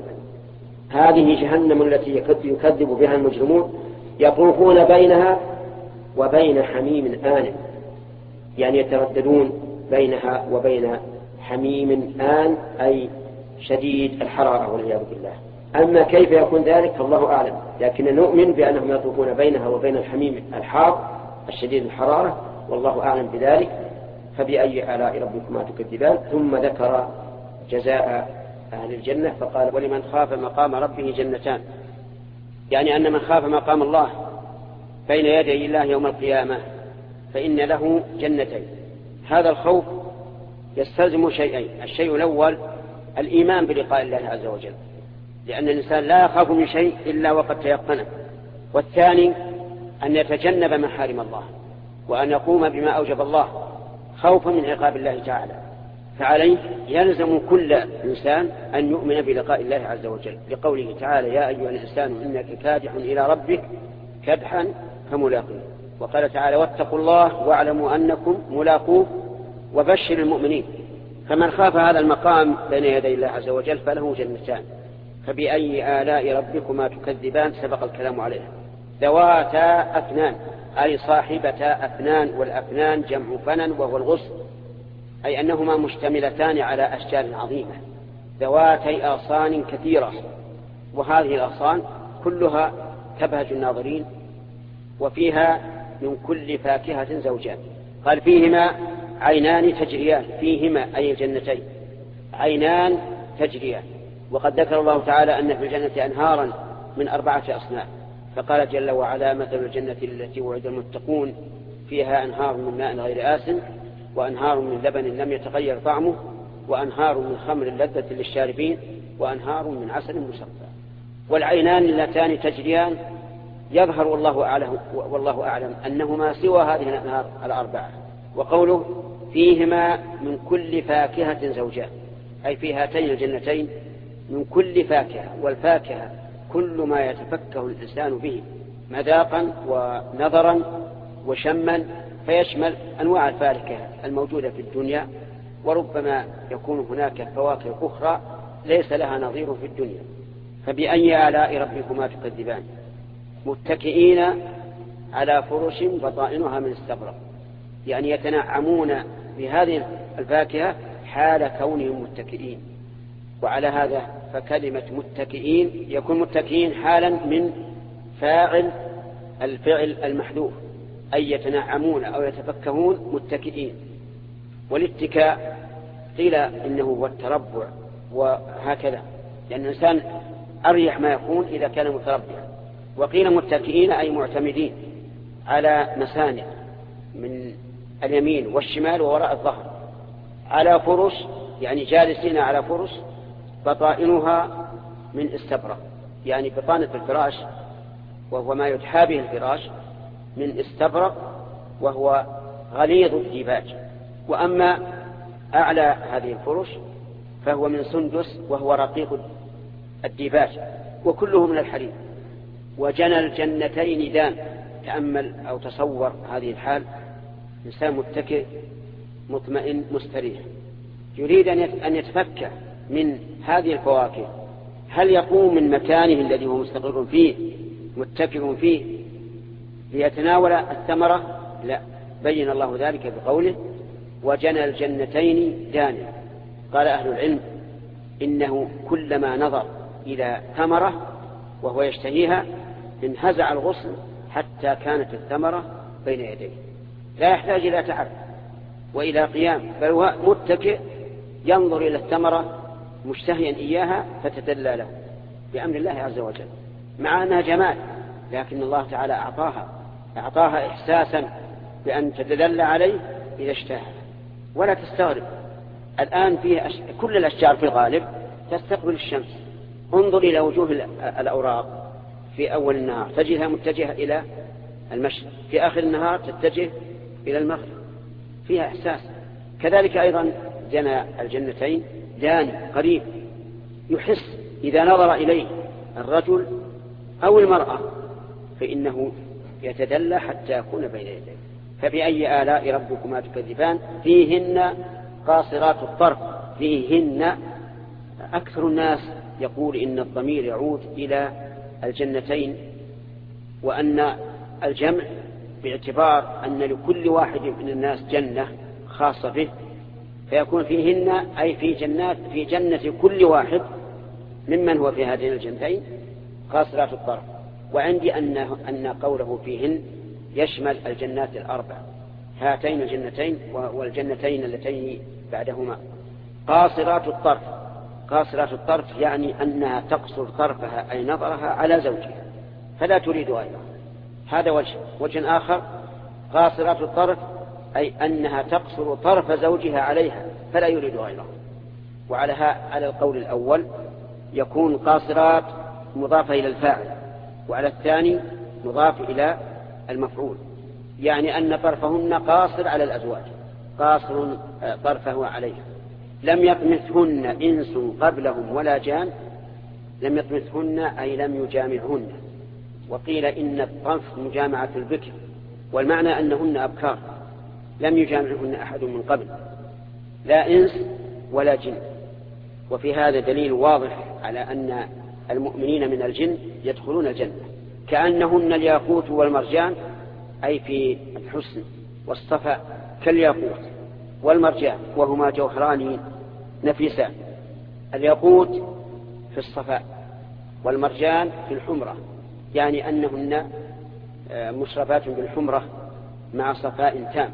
هذه جهنم التي يكذب بها المجرمون، يطوفون بينها وبين حميم آن، يعني يترددون بينها وبين حميم آن أي شديد الحرارة والعياذ بالله. أما كيف يكون ذلك فالله أعلم، لكن نؤمن بأنهم يطوفون بينها وبين الحميم الحار الشديد الحرارة، والله أعلم بذلك. فبأي آلاء ربكما تكذبان؟ ثم ذكر جزاء أهل الجنة فقال: ولمن خاف مقام ربه جنتان، يعني أن من خاف مقام الله بين يدي الله يوم القيامة فإن له جنتين. هذا الخوف يستلزم شيئين: الشيء الأول الإيمان بلقاء الله عز وجل، لأن الإنسان لا يخاف من شيء إلا وقد تيقنه. والثاني أن يتجنب محارم الله وأن يقوم بما أوجب الله خوفا من عقاب الله تعالى. فعليه يلزم كل إنسان أن يؤمن بلقاء الله عز وجل، لقوله تعالى: يا أيها الإنسان إنك كادح إلى ربك كدحا فملاقيه. وقال تعالى: واتقوا الله واعلموا أنكم ملاقوه وبشر المؤمنين. فمن خاف هذا المقام بين يدي الله عز وجل فله جنتان. فبأي آلاء ربكما تكذبان؟ سبق الكلام عليها. ذواتا أفنان، أي صاحبتا أفنان، والأفنان جمع فنن وهو الغصن، أي أنهما مشتملتان على أشجار عظيمة ذواتي أغصان كثيرة. وهذه الأغصان كلها تبهج الناظرين، وفيها من كل فاكهة زوجان. قال: فيهما عينان تجريان. فيهما أي الجنتين عينان تجريان. وقد ذكر الله تعالى أن في الجنة أنهارا من 4 أصناف، فقال جل وعلا: مثل الجنة التي وعد المتقون فيها أنهار من ماء غير آسن وأنهار من لبن لم يتغير طعمه وأنهار من خمر لذة للشاربين وأنهار من عسل مصفى. والعينان اللتان تجريان يظهر والله أعلم أنهما سوى هذه الأنهار 4. وقوله: فيهما من كل فاكهة زوجان، أي في هاتين الجنتين من كل فاكهة. والفاكهة كل ما يتفكه الإنسان به مذاقا ونظرا وشما، فيشمل أنواع الفاكهة الموجودة في الدنيا، وربما يكون هناك فواكه أخرى ليس لها نظير في الدنيا. فبأي آلاء ربكما تكذبان؟ متكئين على فرش بطائنها من استبرق، يعني يتنعمون بهذه الفاكهة حال كونهم متكئين. وعلى هذا فكلمة متكئين يكون متكئين حالا من فاعل الفعل المحذوف، أي يتنعمون أو يتفكهون متكئين. والاتكاء قيل إنه هو التربع، وهكذا لأن الإنسان أريح ما يكون إذا كان متربعا. وقيل متكئين أي معتمدين على مساند من اليمين والشمال ووراء الظهر، على فرش يعني جالسين على فرش بطائنها من استبرق، يعني بطانة الفراش وهو ما يدحى به الفراش من استبرق وهو غليظ الديباج. وأما أعلى هذه الفرش فهو من سندس وهو رقيق الديباج، وكله من الحرير. وجنى الجنتين دان. تأمل أو تصور هذه الحال: إنسان متكئ مطمئن مستريح يريد أن يتفكه من هذه الفواكه، هل يقوم من مكانه الذي هو مستقر فيه متكئ فيه ليتناول الثمرة؟ لا، بين الله ذلك بقوله: وجنى الجنتين دان. قال أهل العلم إنه كلما نظر إلى ثمرة وهو يشتهيها انهزع الغصن حتى كانت الثمرة بين يديه، لا يحتاج إلى تعب وإلى قيام، بل هو متكئ ينظر إلى الثمرة مشتهيا إياها فتدلى له بأمر الله عز وجل، مع أنها جمال، لكن الله تعالى أعطاها إحساسا بأن تتدلى عليه إذا اشتهى. ولا تستغرب، الآن فيه كل الأشجار في الغالب تستقبل الشمس. انظر إلى وجوه الأوراق في أول النهار تجدها متجهة إلى المشرق، في آخر النهار تتجه إلى المغرب، فيها إحساس. كذلك أيضا جنى الجنتين داني قريب، يحس إذا نظر إليه الرجل أو المرأة فإنه يتدلى حتى يكون بين يديه. فبأي آلاء ربكما تكذبان؟ فيهن قاصرات الطرف. فيهن أكثر الناس يقول إن الضمير يعود إلى الجنتين، وأن الجمع باعتبار أن لكل واحد من الناس جنة خاصة به، فيكون فيهن أي في جنة كل واحد ممن هو في هذين الجنتين قاصرات الطرف. وعندي أن قوله فيهن يشمل الجنات الأربع، هاتين الجنتين والجنتين اللتين بعدهما. قاصرات الطرف، قاصرات الطرف يعني أنها تقصر طرفها أي نظرها على زوجها فلا تريد غيره. هذا وجه آخر قاصرات الطرف أي أنها تقصر طرف زوجها عليها فلا يريد غيره. على القول الأول يكون قاصرات مضافة إلى الفاعل، وعلى الثاني مضاف إلى المفعول، يعني أن طرفهن قاصر على الأزواج، قاصر طرفه عليها. لم يطمثهن إنس قبلهم ولا جان. لم يطمثهن أي لم يجامعهن. وقيل إن الطمث مجامعة البكر، والمعنى أنهن أبكار لم يجامعهن أحد من قبل، لا إنس ولا جن. وفي هذا دليل واضح على أن المؤمنين من الجن يدخلون الجنة، كأنهن الياقوت والمرجان، أي في الحسن والصفاء كالياقوت والمرجان، وهما جوهران نفيسان. الياقوت في الصفاء والمرجان في الحمرة، يعني أنهن مشربات بالحمرة مع صفاء تام.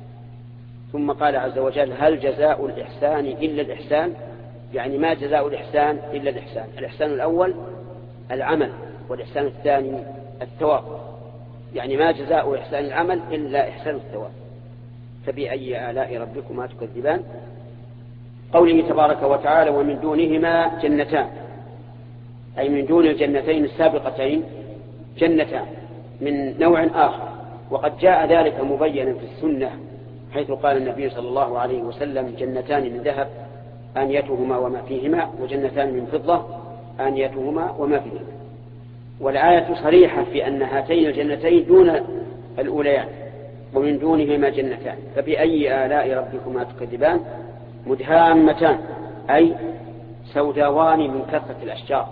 ثم قال عز وجل: هل جزاء الإحسان إلا الإحسان؟ يعني ما جزاء الإحسان إلا الإحسان. الإحسان الأول العمل، والإحسان الثاني الثواب، يعني ما جزاء إحسان العمل إلا إحسان الثواب. فبأي آلاء ربكما تكذبان؟ قوله تبارك وتعالى: ومن دونهما جنتان، أي من دون الجنتين السابقتين جنتان من نوع آخر. وقد جاء ذلك مبينا في السنة، حيث قال النبي صلى الله عليه وسلم: جنتان من ذهب آنيتهما وما فيهما، وجنتان من فضة آنيتهما وما فيهما. والآية صريحة في أن هاتين الجنتين دون الأوليان. ومن دونهما جنتان فبأي آلاء ربكما تكذبان؟ مدهامتان، أي سوداوان من كثرة الأشجار.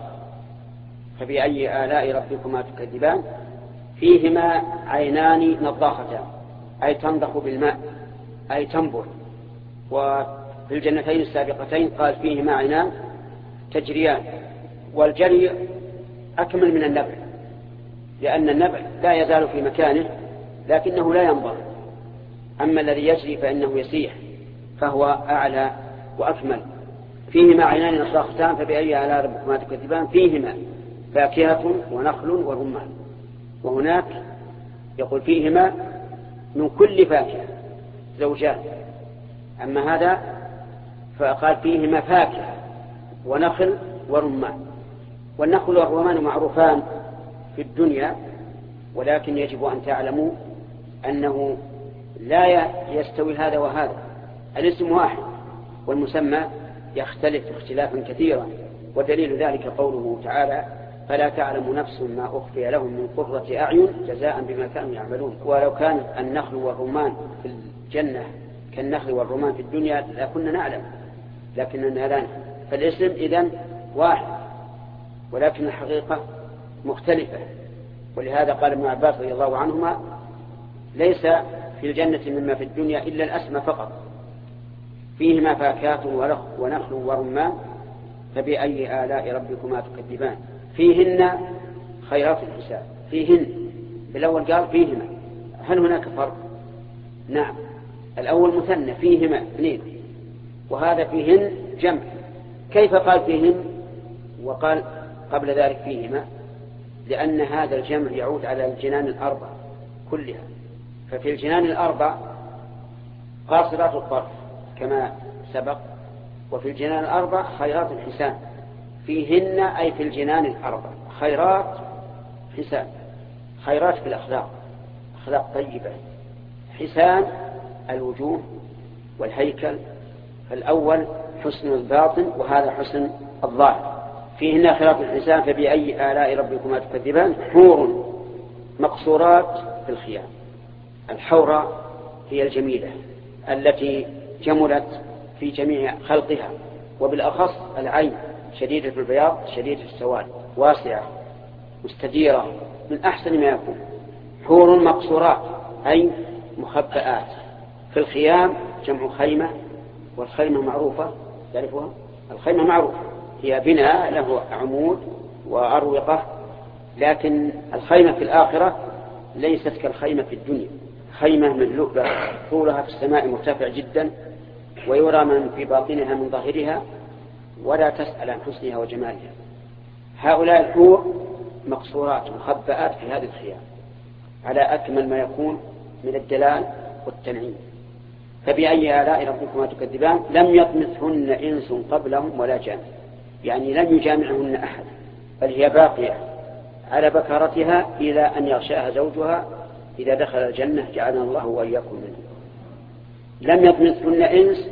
فبأي آلاء ربكما تكذبان؟ فيهما عينان نضاختان، أي تنضخ بالماء، أي تنبر. وفي الجنتين السابقتين قال: فيهما عينان تجريان. والجري أكمل من النبع، لأن النبع لا يزال في مكانه لكنه لا ينضح، أما الذي يجري فإنه يسيح، فهو أعلى وأكمل. فيهما عينان نضاختان فبأي آلاء ربكما تكذبان؟ فيهما فاكهة ونخل ورمان. وهناك يقول: فيهما من كل فاكهة زوجان. أما هذا فقال: فيهما فاكهة ونخل ورمان. والنخل والرمان معروفان في الدنيا، ولكن يجب أن تعلموا أنه لا يستوي هذا وهذا. الاسم واحد والمسمى يختلف اختلافا كثيرا. ودليل ذلك قوله تعالى: فلا تعلم نفس ما أخفي لهم من قرة أعين جزاء بما كانوا يعملون. ولو كان النخل والرمان في الجنة كالنخل والرمان في الدنيا لكنا نعلم، لكننا لا. فالاسم إذن واحد ولكن الحقيقة مختلفة. ولهذا قال ابن عباس رضي الله عنهما: ليس في الجنة مما في الدنيا إلا الأسمى فقط. فيهما فاكهة ونخل ورمان فبأي آلاء ربكما تكذبان؟ فيهن خيرات الحساب. فيهن بالأول قال فيهما، هل هناك فرق؟ نعم، الأول مثنى فيهما اثنين، وهذا فيهن جمع. كيف قال فيهن وقال قبل ذلك فيهما؟ لأن هذا الجمع يعود على الجنان الأربع كلها. ففي الجنان الأربع قاصرات الطرف كما سبق، وفي الجنان الأربع خيرات الحسان. فيهن أي في الجنان الأربع خيرات حسان. خيرات في الأخلاق، أخلاق طيبة. حسان الوجوه والهيكل، فالأول حسن الباطن وهذا حسن الظاهر. فيهن خيرات الحسان فبأي آلاء ربكما تكذبان؟ حور مقصورات في الخيام. الحورة هي الجميلة التي جملت في جميع خلقها، وبالأخص العين شديدة البياض شديدة السواد، واسعة مستديرة من أحسن ما يكون. حور مقصورات أي مخبئات في الخيام، جمع خيمة، والخيمة معروفة تعرفها؟ الخيمة معروفة هي بناء له عمود وأروقة، لكن الخيمة في الآخرة ليست كالخيمة في الدنيا. خيمة من لؤلؤ طولها في السماء مرتفع جدا، ويرى من في باطنها من ظاهرها، ولا تسأل عن حسنها وجمالها. هؤلاء الحور مقصورات مخبئات في هذه الخيام على أكمل ما يكون من الدلال والتنعيم. فبأي آلاء ربكما تكذبان؟ لم يطمثهن إنس قبلهم ولا جان، يعني لم يجامعهن أحد، بل هي باقية على بكارتها إلى أن يغشاها زوجها إذا دخل الجنة، جعلنا الله وإياكم منه. لم يطمثهن إنس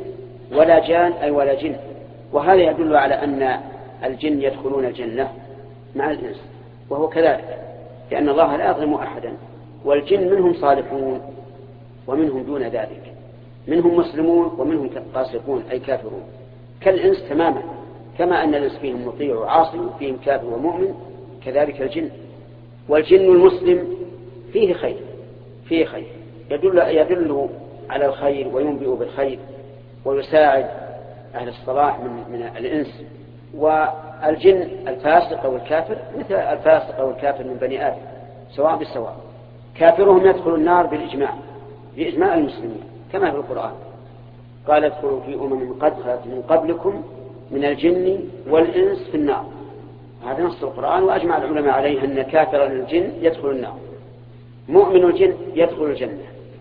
ولا جان أي ولا جن. وهذا يدل على أن الجن يدخلون الجنة مع الإنس، وهو كذلك، لأن الله لا يظلم أحدا، والجن منهم صالحون ومنهم دون ذلك، منهم مسلمون ومنهم قاسقون أي كافرون، كالإنس تماما، كما أن الإنس فيهم مطيع وعاصي وفيهم كافر ومؤمن، كذلك الجن. والجن المسلم فيه خير، فيه خير يدل على الخير وينبئ بالخير ويساعد أهل الصلاح من الإنس. والجن الفاسق والكافر مثل الفاسق والكافر من بني آدم سواء بالسواء، كافرهم يدخل النار بإجماع المسلمين كما في القرآن، قال ادخلوا في قد خلت من قبلكم من الجن والإنس في النار. هذا نص القرآن، وأجمع العلماء عليه أن كافر الجن يدخل النار، مؤمن الجن يدخل الجنة.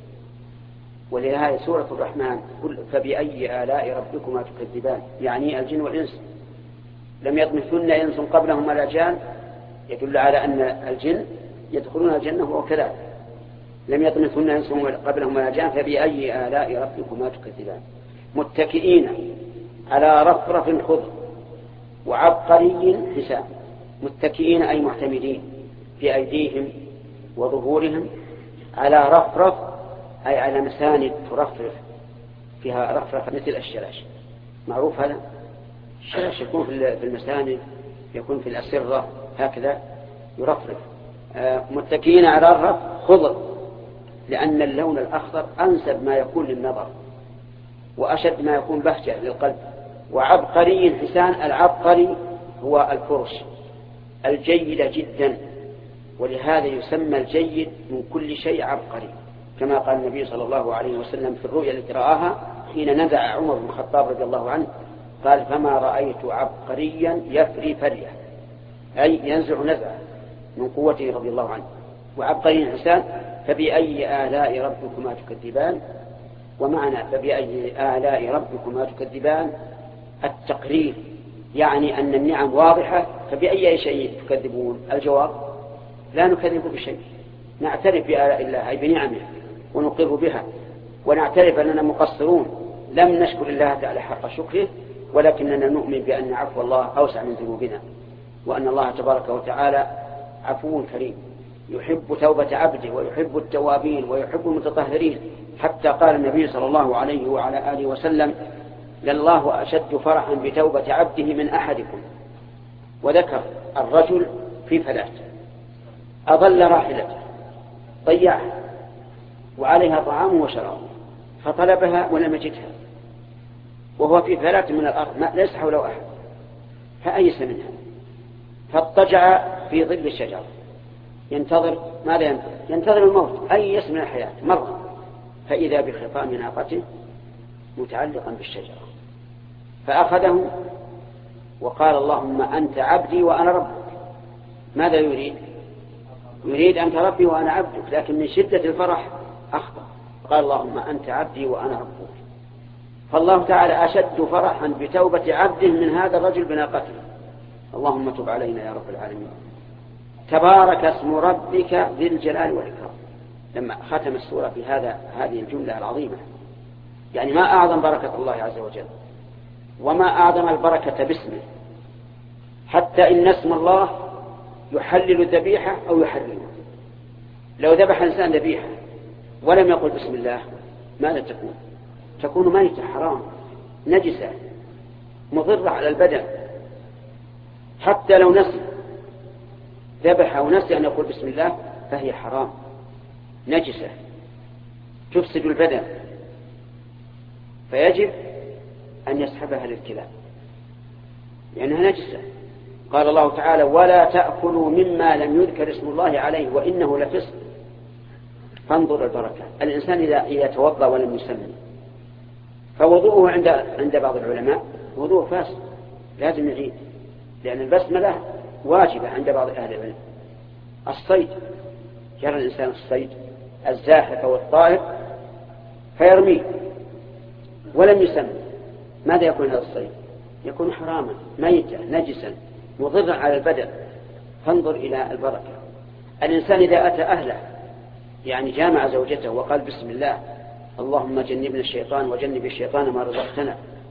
ولهذه سورة الرحمن فبأي آلاء ربكما تكذبان، يعني الجن والإنس. لم يطمثن إنس قبلهم ولا جان، يدل على أن الجن يدخلون الجنة وكذلك. لم يطمثن إنس قبلهم ولا جان فبأي آلاء ربكما تكذبان. متكئين على رفرف خضر وعبقري حسان. متكئين أي معتمدين في أيديهم وظهورهم على رفرف أي على مساند ترفرف فيها رفرف مثل الشلاش، معروف هذا الشلاش يكون في المساند، يكون في الأسرة هكذا يرفرف. متكئين على الرف خضر، لأن اللون الأخضر أنسب ما يكون للنظر وأشد ما يكون بهجة للقلب. وعبقري حسان، العبقري هو الفرش الجيد جدا، ولهذا يسمى الجيد من كل شيء عبقري، كما قال النبي صلى الله عليه وسلم في الرؤيا التي رآها حين نزع عمر بن الخطاب رضي الله عنه، قال فما رأيت عبقريا يفري فرية، أي ينزع نزعه من قوته رضي الله عنه. وعبقري حسان فبأي آلاء ربكما تكذبان. ومعنى فبأي آلاء ربكما تكذبان التقرير، يعني أن النعم واضحة، فبأي شيء تكذبون؟ الجواب لا نكذب بشيء، نعترف بآلاء الله أي بنعمه ونقر بها، ونعترف أننا مقصرون لم نشكر الله تعالى حق شكره، ولكننا نؤمن بأن عفو الله أوسع من ذنوبنا، وأن الله تبارك وتعالى عفو كريم يحب توبة عبده ويحب التوابين ويحب المتطهرين، حتى قال النبي صلى الله عليه وعلى آله وسلم لله أشد فرحا بتوبة عبده من أحدكم. وذكر الرجل في فلاة أضل راحلته ضيعها وعليها طعام وشراب فطلبها ولم يجدها، وهو في فلاة من الأرض ليس حوله أحد، فأيس منها فاضطجع في ظل الشجرة ينتظر. ماذا ينتظر الموت، أيس من الحياة مرة، فإذا بخطام ناقته متعلقا بالشجرة فأخذه وقال اللهم أنت عبدي وأنا ربك. ماذا يريد أنت ربي وأنا عبدك، لكن من شدة الفرح أخطأ، قال اللهم أنت عبدي وأنا ربك. فالله تعالى أشد فرحا بتوبة عبده من هذا الرجل بناقته. اللهم تب علينا يا رب العالمين. تبارك اسم ربك ذي الجلال والإكرام. لما ختم السورة هذه الجملة العظيمة، يعني ما أعظم بركة الله عز وجل وما أعظم البركة باسمه، حتى إن اسم الله يحلل الذبيحة أو يحرمها. لو ذبح إنسان ذبيحة ولم يقل بسم الله ماذا تكون ميتة حرام نجسة مضرة على البدن. حتى لو نسي ذبح أو نسي أن يقول بسم الله فهي حرام نجسة تفسد البدن، فيجب أن يسحبها للكلاب لأنها نجسة. قال الله تعالى ولا تأكلوا مما لم يذكر اسم الله عليه وإنه لفسق. فانظر البركة. الإنسان إذا توضأ ولم يسمي فوضوءه عند بعض العلماء وضوء فاسد لازم يعيد، لأن البسملة واجبة عند بعض أهل العلم. الصيد، يرى الإنسان الصيد الزاحف والطائر فيرميه ولم يسمي، ماذا يكون هذا الصيد؟ يكون حراما ميتا نجسا مضرا على البدن. فانظر إلى البركة. الإنسان إذا أتى أهله يعني جامع زوجته وقال بسم الله اللهم جنبنا الشيطان وجنب الشيطان ما رزقتنا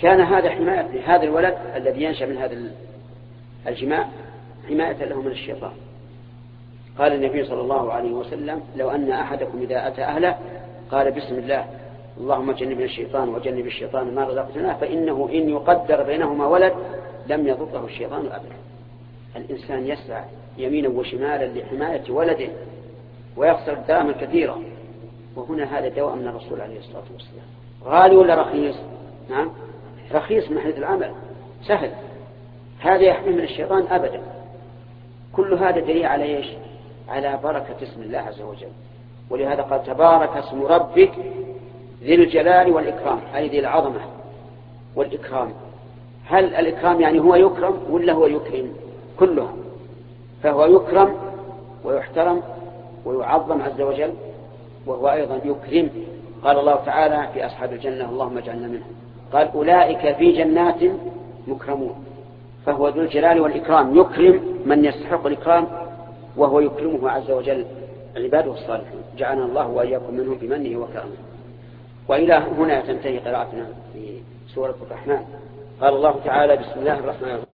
كان هذا حماية لهذا الولد الذي ينشأ من هذا الجماع، حماية له من الشيطان. قال النبي صلى الله عليه وسلم: لو أن أحدكم إذا أتى أهله قال بسم الله اللهم جنبنا الشيطان وجنب الشيطان ما رزقتنا، فإنه إن يقدر بينهما ولد لم يضره الشيطان أبدا. الإنسان يسعى يمينا وشمالا لحماية ولده ويخسر دراهما كثيرة، وهنا هذا دواء من الرسول عليه الصلاة والسلام. غالي ولا رخيص؟ نعم رخيص من حيث العمل، سهل. هذا يحمي من الشيطان أبدا. كل هذا دليل على إيش؟ على بركة اسم الله عز وجل. ولهذا قال: تبارك اسم ربك ذي الجلال والإكرام، أي ذي العظمة والإكرام. هل الإكرام يعني هو يكرم ولا هو يكرم؟ كلها. فهو يكرم ويحترم ويعظم عز وجل، وهو أيضا يكرم. قال الله تعالى في أصحاب الجنة: اللهم اجعلنا منهم. قال: أولئك في جنات مكرمون. فهو ذو الجلال والإكرام، يكرم من يستحق الإكرام، وهو يكرمه عز وجل عباده الصالحين. جعلنا الله وإياكم منهم بمنه وكرمه. وإلى هنا تنتهي قراءتنا في سورة الرحمن. قال الله تعالى: بسم الله الرحمن الرحيم.